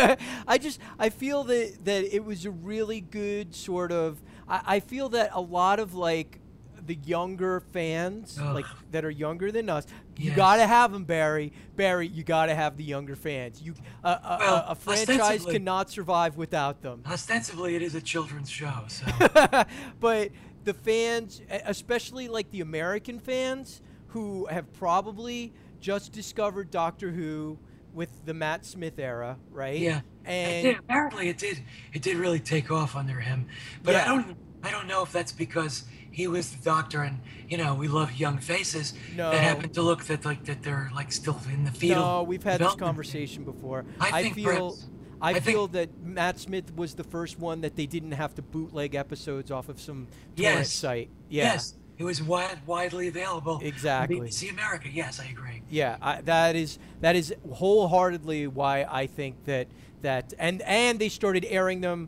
I feel that it was a really good sort of. I feel that a lot of like the younger fans, like that are younger than us, you Yes. gotta have them, Barry. Barry, you gotta have the younger fans. A franchise ostensibly- cannot survive without them. Ostensibly, it is a children's show, so. But the fans, especially like the American fans, who have probably just discovered Doctor Who with the Matt Smith era, right? Yeah. And Apparently, it did really take off under him, but Yeah. I don't know if that's because he was the Doctor, and we love young faces No. that happen to look that they're like still in the fetal. no, we've had this development. conversation before. I think perhaps- I feel think- that Matt Smith was the first one that they didn't have to bootleg episodes off of some torrent Yes. site. Yeah. Yes, It was widely available on Exactly. BBC America. Yes, I agree. Yeah, that is wholeheartedly why I think that and they started airing them,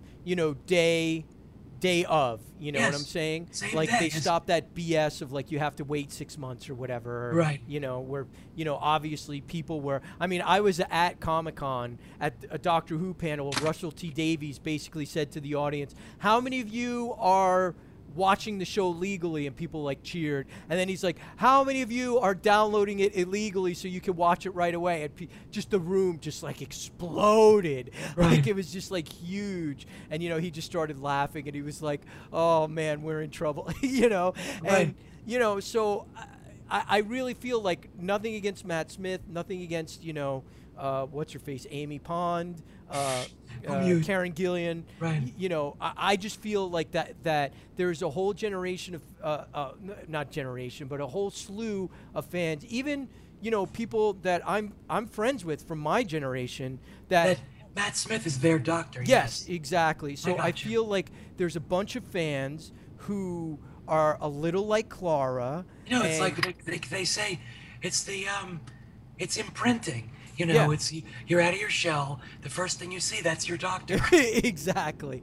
day of, you know what I'm Yes, saying? same Like day. they It's- stopped that BS of like you have to wait 6 months or whatever. Right. Where obviously people were. I mean, I was at Comic-Con at a Doctor Who panel. Russell T Davies basically said to the audience, "How many of you are watching the show legally?" And people like cheered. And then he's like, "How many of you are downloading it illegally so you can watch it right away?" And just the room just like exploded. Right. Like it was just like huge. And he just started laughing and he was like, "Oh man, we're in trouble." Right. And so I really feel like nothing against Matt Smith, nothing against what's her face, Amy Pond, Karen Gillian. Right. I just feel like that there's a whole generation of not generation, but a whole slew of fans, even people that I'm friends with from my generation That Matt Smith is their doctor. Yes, exactly. So I gotcha. feel like there's a bunch of fans who are a little like Clara. It's and- like they say, it's it's imprinting. Yeah. It's you're out of your shell. The first thing you see, that's your doctor. exactly.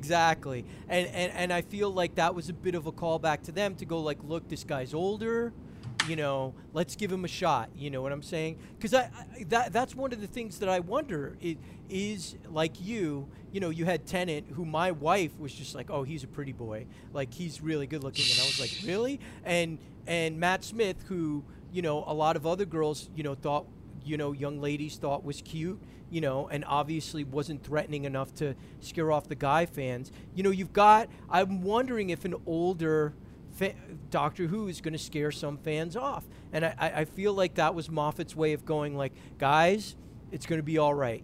And I feel like that was a bit of a callback to them to go like, look, this guy's older, let's give him a shot. You know what I'm saying? Because that's one of the things that I wonder is like you had Tennant, who my wife was just like, oh, he's a pretty boy, like he's really good looking, and I was like, really? And Matt Smith, who a lot of other girls thought, young ladies thought was cute, and obviously wasn't threatening enough to scare off the guy fans. I'm wondering if an older Doctor Who is going to scare some fans off. And I feel like that was Moffat's way of going like, guys, it's going to be all right,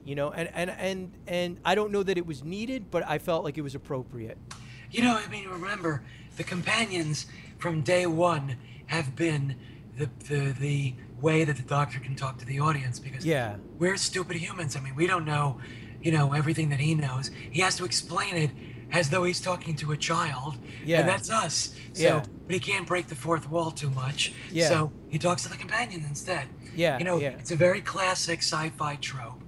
and I don't know that it was needed, but I felt like it was appropriate. Remember, the companions from day one have been the way that the doctor can talk to the audience, because we're stupid humans. I mean, we don't know, everything that he knows. He has to explain it as though he's talking to a child, and that's us. So, but he can't break the fourth wall too much. So he talks to the companion instead. It's a very classic sci-fi trope.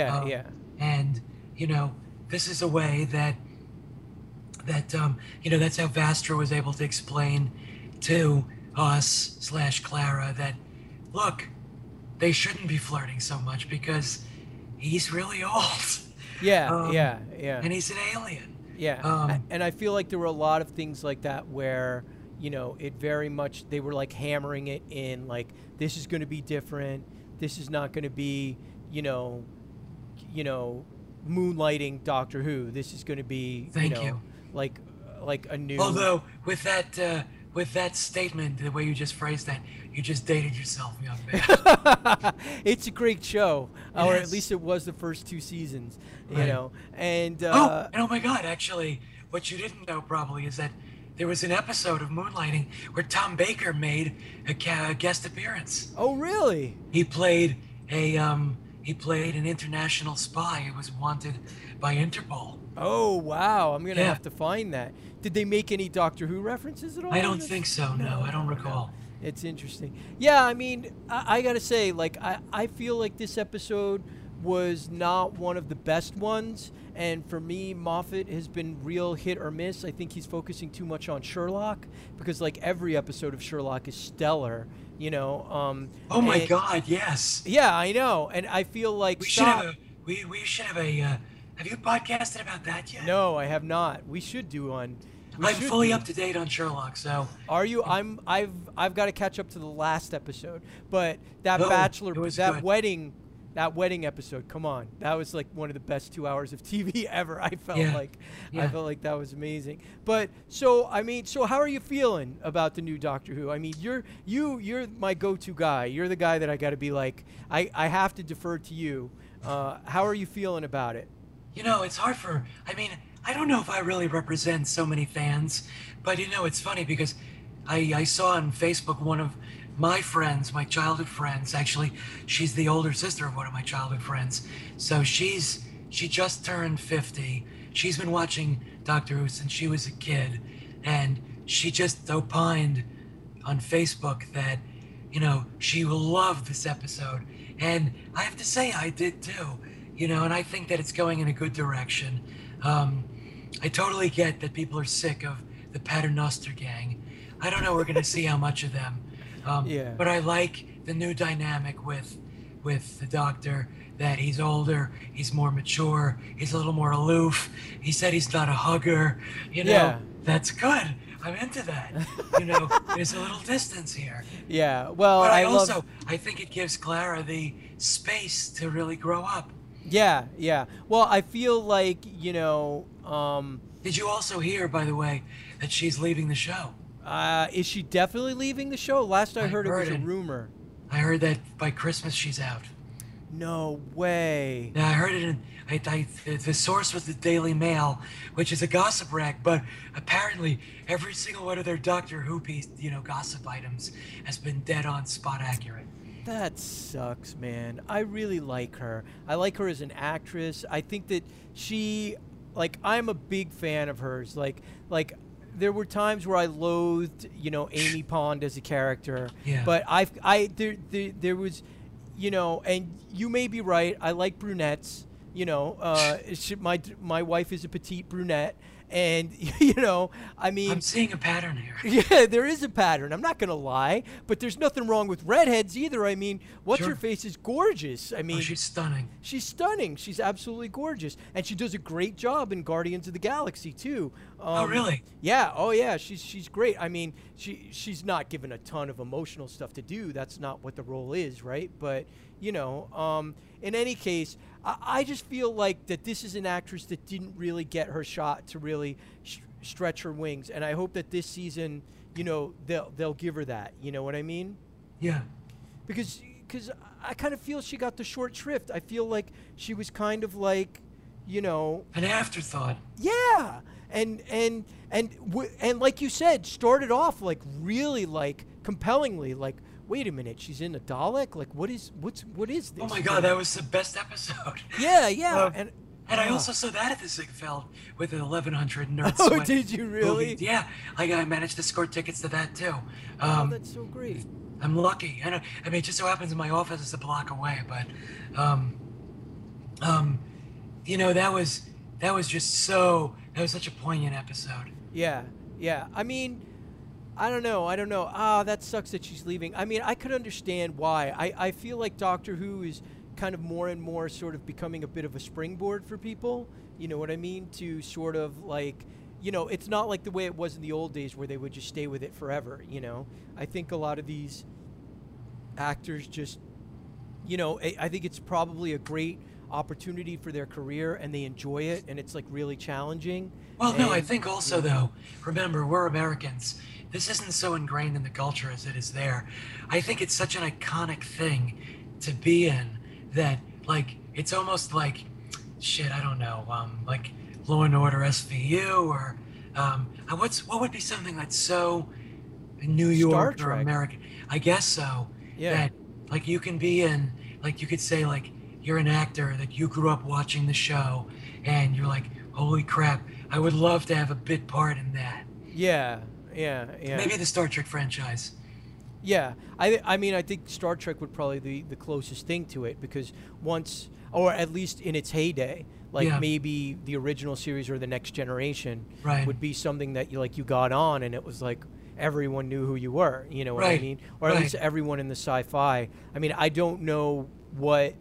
And this is a way that that's how Vastra was able to explain to us / Clara that, look, they shouldn't be flirting so much because he's really old. And he's an alien. And I feel like there were a lot of things like that where, it very much, they were like hammering it in, like, this is going to be different. This is not going to be, moonlighting Doctor Who. This is going to be, Thank you. like a new. Although with that statement, the way you just phrased that, you just dated yourself, young man. It's a great show, or at is. least it was the first 2 seasons, Right. And and oh my God, actually, what you didn't know probably is that there was an episode of Moonlighting where Tom Baker made a guest appearance. oh really? He played an international spy who was wanted by Interpol. Oh wow, I'm gonna Yeah. have to find that. Did they make any Doctor Who references at all? I in don't this? think so. No, I don't recall. It's interesting. Yeah, I mean, I gotta say, like, I feel like this episode was not one of the best ones, and for me, Moffat has been real hit or miss. I think he's focusing too much on Sherlock, because like every episode of Sherlock is stellar, Oh my and- God, yes. Yeah, I know, and I feel like We should have a. Have you podcasted about that yet? No, I have not. We should do one. We I'm should fully do. up to date on Sherlock, so. Are you? I've got to catch up to the last episode, but that Oh, bachelor, it was that good. wedding episode. Come on, that was like one of the best 2 hours of TV ever. I felt Yeah. like, Yeah. I felt like that was amazing. But so how are you feeling about the new Doctor Who? I mean, you're my go-to guy. You're the guy that I got to be like, I have to defer to you. How are you feeling about it? It's hard I don't know if I really represent so many fans, but it's funny because I saw on Facebook one of my friends, my childhood friends, actually, she's the older sister of one of my childhood friends. So she just turned 50. She's been watching Doctor Who since she was a kid, and she just opined on Facebook that, she will love this episode. And I have to say, I did too, and I think that it's going in a good direction. I totally get that people are sick of the Paternoster gang. I don't know, we're going to see how much of them. Yeah. But I like the new dynamic with the Doctor, that he's older, he's more mature, he's a little more aloof. He said he's not a hugger. Yeah. That's good. I'm into that. There's a little distance here. Yeah. Well, But I I think it gives Clara the space to really grow up. Yeah, yeah. Well, I feel like, Did you also hear, by the way, that she's leaving the show? is she definitely leaving the show? Last I heard it was a rumor. I heard that by Christmas she's out. No way. Yeah, I heard it the source was the Daily Mail, which is a gossip rag, but apparently every single one of their Doctor Who piece, gossip items has been dead on spot accurate. That sucks, man. I really like her. I like her as an actress. I think that she, I'm a big fan of hers. Like there were times where I loathed, Amy Pond as a character. Yeah. But there was, and you may be right. I like brunettes. My wife is a petite brunette. And, I mean... I'm seeing a pattern here. Yeah, there is a pattern. I'm not going to lie. But there's nothing wrong with redheads either. I mean, What's-Her-Face is gorgeous. I mean... she's stunning. She's stunning. She's absolutely gorgeous. And she does a great job in Guardians of the Galaxy, too. Oh, really? Yeah. Oh, yeah. She's great. I mean, she's not given a ton of emotional stuff to do. That's not what the role is, right? But, in any case... I just feel like that this is an actress that didn't really get her shot to really stretch her wings, and I hope that this season, they'll give her that. You know what I mean? Yeah. Because I kind of feel she got the short shrift. I feel like she was kind of like, an afterthought. Yeah, and like you said, started off like really like compellingly like. Wait a minute, she's in a Dalek? Like, what is this? Oh my God, that was the best episode. Yeah. And I also saw that at the Ziegfeld with an 1100 Nerd Oh, Sweat did you really? movie. Yeah, I managed to score tickets to that too. Oh, that's so great. I'm lucky. I mean, it just so happens my office is a block away, but, that was such a poignant episode. Yeah. I mean, I don't know. That sucks that she's leaving. I mean, I could understand why. I feel like Doctor Who is kind of more and more sort of becoming a bit of a springboard for people. You know what I mean? To sort of like, it's not like the way it was in the old days where they would just stay with it forever, I think a lot of these actors just, I think it's probably a great opportunity for their career and they enjoy it and it's like really challenging. Well, no, I think also though, remember, we're Americans. This isn't so ingrained in the culture as it is there. I think it's such an iconic thing to be in that, like, it's almost like, I don't know, like Law and Order SVU or what would be something that's so New York or American? I guess so. Yeah. That, like, you can be in, like, you could say, like, you're an actor that you grew up watching the show and you're like, holy crap, I would love to have a bit part in that. Yeah. Maybe the Star Trek franchise. Yeah, I mean, I think Star Trek would probably be the closest thing to it because once, or at least in its heyday, maybe the original series or the Next Generation would be something that you got on and it was like everyone knew who you were. You know what I mean? Or at least everyone in the sci-fi. I mean, I don't know what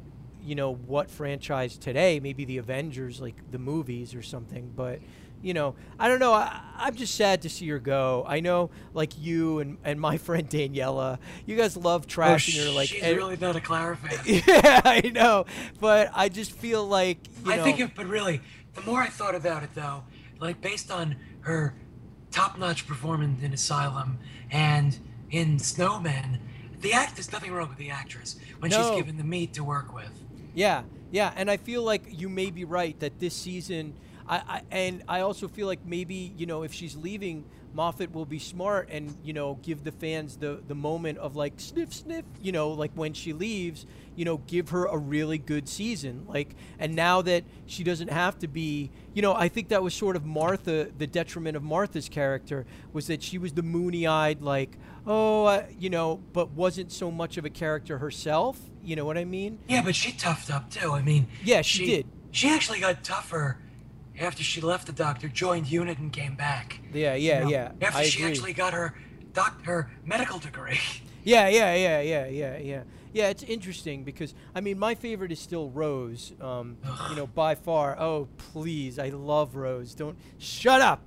franchise today. Maybe the Avengers, like the movies or something, but. I don't know. I'm just sad to see her go. I know, like you and my friend Daniela, you guys love trashing her. Like, she's really not a Clara fan. Yeah, I know. But I just feel like, but really, the more I thought about it, though, like based on her top-notch performance in Asylum and in Snowman, there's nothing wrong with the actress when she's given the meat to work with. Yeah, and I feel like you may be right that this season. I also feel like maybe if she's leaving Moffat will be smart and, you know, give the fans the moment of like sniff sniff, you know, like when she leaves, you know, give her a really good season. Like, and now that she doesn't have to be, you know, I think that was sort of Martha, the detriment of Martha's character was that she was the moony-eyed, like, you know, but wasn't so much of a character herself. You know what I mean? Yeah, but she toughed up too. I mean, yeah, she did. She actually got tougher after she left the doctor, joined UNIT, and came back. Yeah. After she actually got her medical degree. Yeah. Yeah, it's interesting because, I mean, my favorite is still Rose, you know, by far. Oh, please, I love Rose. Don't, shut up!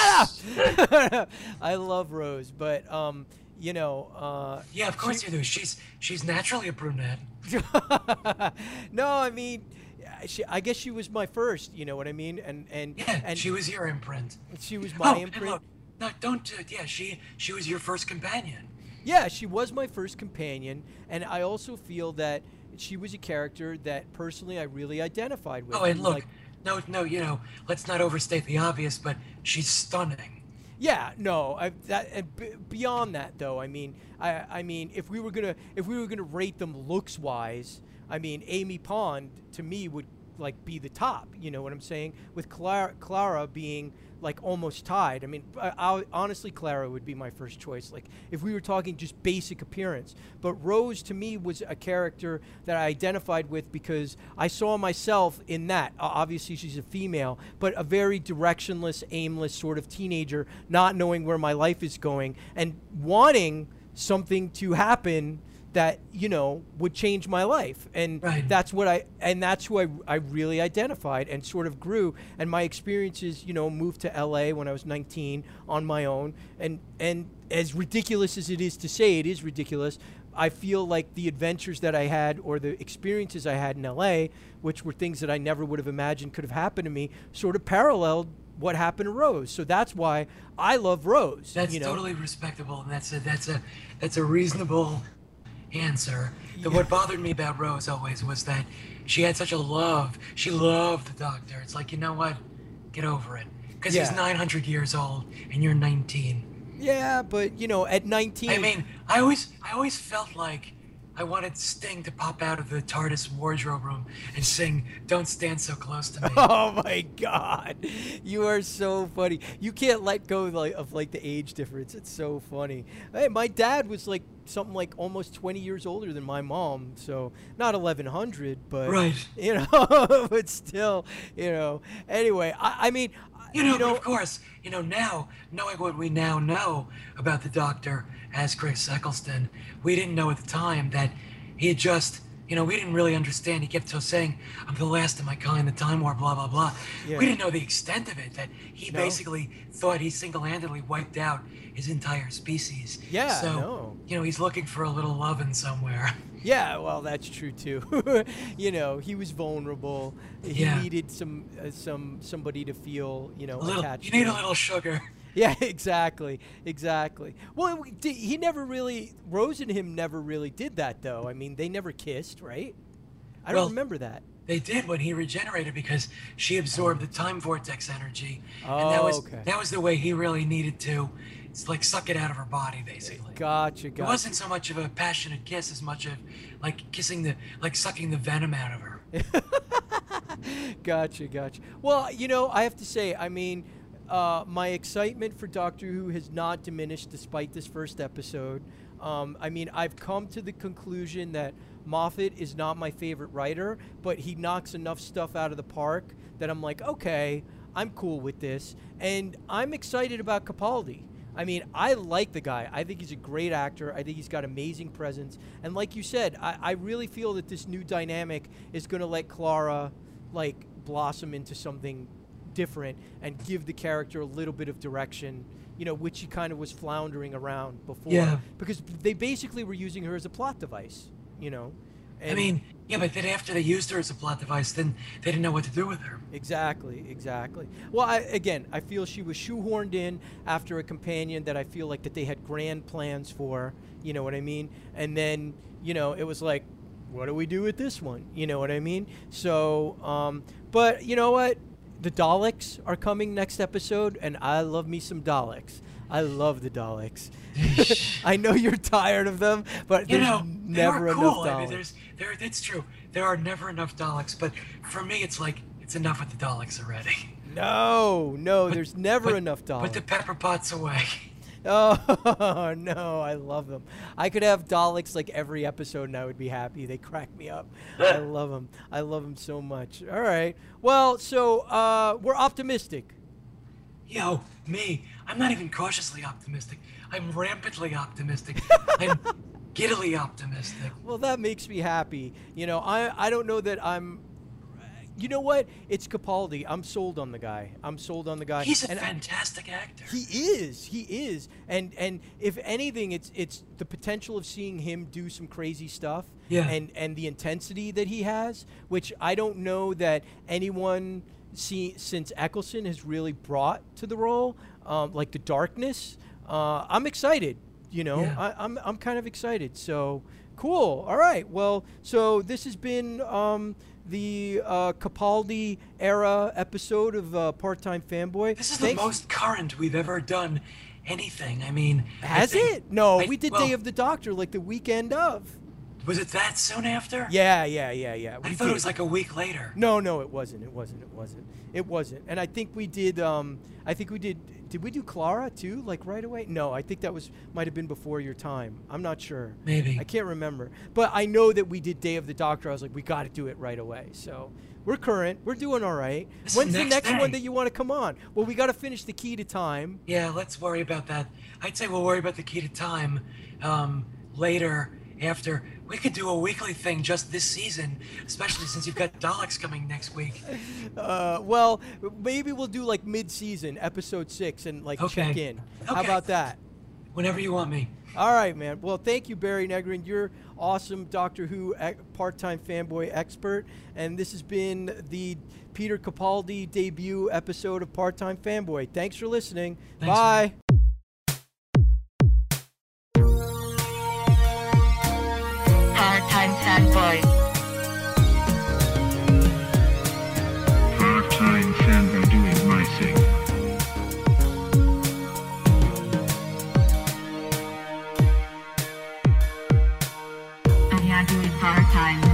I love Rose, but, you know... yeah, of course you do. She's naturally a brunette. No, I mean... I guess she was my first, you know what I mean, and she was your imprint. She was my imprint. Look, no, don't. Yeah, she was your first companion. Yeah, she was my first companion, and I also feel that she was a character that personally I really identified with. Oh, and look, like, no, you know, let's not overstate the obvious, but she's stunning. Yeah, no, beyond that though, I mean, I mean, if we were gonna rate them looks wise. I mean, Amy Pond, to me, would, like, be the top, you know what I'm saying? With Clara being, like, almost tied. I mean, honestly, Clara would be my first choice, like, if we were talking just basic appearance. But Rose, to me, was a character that I identified with because I saw myself in that. Obviously, she's a female, but a very directionless, aimless sort of teenager, not knowing where my life is going, and wanting something to happen that, you know, would change my life. And that's who I really identified and sort of grew. And my experiences, you know, moved to LA when I was 19 on my own. And as ridiculous as it is to say, it is ridiculous. I feel like the adventures that I had or the experiences I had in LA, which were things that I never would have imagined could have happened to me, sort of paralleled what happened to Rose. So that's why I love Rose. That's, you know? Totally respectable. And that's a reasonable answer. What bothered me about Rose always was that she had such a love. She loved the doctor. It's like, you know what? Get over it. Because he's 900 years old and you're 19. Yeah, but, you know, at 19... I mean, I always felt like I wanted Sting to pop out of the TARDIS wardrobe room and sing "Don't Stand So Close to Me." Oh my God, you are so funny. You can't let go of the age difference. It's so funny. Hey, my dad was like something like almost 20 years older than my mom, so not 1100, but you know, but still, you know. Anyway, I mean, you know, but of course, you know, now knowing what we now know about the Doctor as Chris Eccleston, we didn't know at the time that he had just, you know, we didn't really understand. He kept saying, "I'm the last of my kind, the Time War, blah, blah, blah." Yeah. We didn't know the extent of it, that he basically thought he single-handedly wiped out his entire species. Yeah, so, you know, he's looking for a little loving somewhere. Yeah, well, that's true too. You know, he was vulnerable. He needed somebody to feel, you know, attached. You need a little sugar. Yeah, exactly. Well, he never really, Rose and him never really did that, though. I mean, they never kissed, right? I don't remember that. They did when he regenerated because she absorbed the time vortex energy, and that was the way he really needed to. It's like suck it out of her body, basically. Gotcha. It wasn't so much of a passionate kiss as much of like sucking the venom out of her. Gotcha. Well, you know, I have to say, I mean, my excitement for Doctor Who has not diminished despite this first episode. I mean, I've come to the conclusion that Moffat is not my favorite writer, but he knocks enough stuff out of the park that I'm like, okay, I'm cool with this. And I'm excited about Capaldi. I mean, I like the guy. I think he's a great actor. I think he's got amazing presence. And like you said, I really feel that this new dynamic is going to let Clara, like, blossom into something different and give the character a little bit of direction, you know, which she kind of was floundering around before. Yeah. Because they basically were using her as a plot device, you know. And I mean, yeah, but then after they used her as a plot device, then they didn't know what to do with her. Exactly. Well, I feel she was shoehorned in after a companion that I feel like that they had grand plans for, you know what I mean? And then, you know, it was like, what do we do with this one? You know what I mean? So, but you know what? the Daleks are coming next episode, and I love me some Daleks. I love the Daleks. I know you're tired of them, but You there's know, they never are enough cool. Daleks. I mean, it's true. There are never enough Daleks, but for me, it's like it's enough with the Daleks already. No, there's never enough Daleks. Put the pepper pots away. Oh, no, I love them. I could have Daleks like every episode and I would be happy. They crack me up. I love them. I love them so much. All right. Well, so we're optimistic. Yo, me, I'm not even cautiously optimistic. I'm rampantly optimistic. I'm giddily optimistic. Well, that makes me happy. You know, I don't know that I'm... You know what? It's Capaldi. I'm sold on the guy. He's a fantastic actor. He is. And if anything, it's the potential of seeing him do some crazy stuff. Yeah. And the intensity that he has, which I don't know that anyone since Eccleston has really brought to the role, like the darkness. I'm excited. You know, Yeah. I'm kind of excited. So cool. All right. Well, so this has been the Capaldi era episode of Part-Time Fanboy. This is Thanks. the most current we've ever done anything. I mean, Has I think- it? No, I- we did well, Day of the Doctor like the weekend of. Was it that soon after? Yeah. I We thought it did. was like a week later. No, it wasn't. It wasn't. And I think we did. Did we do Clara too? Like right away? No, I think that might have been before your time. I'm not sure. Maybe. I can't remember. But I know that we did Day of the Doctor. I was like, we got to do it right away. So we're current. We're doing all right. This is When's the next next one day. that you want to come on? Well, we got to finish the Key to Time. Yeah, let's worry about that. I'd say we'll worry about the Key to Time later after. We could do a weekly thing just this season, especially since you've got Daleks coming next week. Well, maybe we'll do like mid-season, episode 6, and like Okay. check in. How Okay. about that? Whenever you want me. All right, man. Well, thank you, Barry Negrin. You're awesome Doctor Who part-time fanboy expert. And this has been the Peter Capaldi debut episode of Part-Time Fanboy. Thanks for listening. Thanks, Bye. Part-time fanboy. Part-time fanboy doing my thing. And yeah, doing part-time.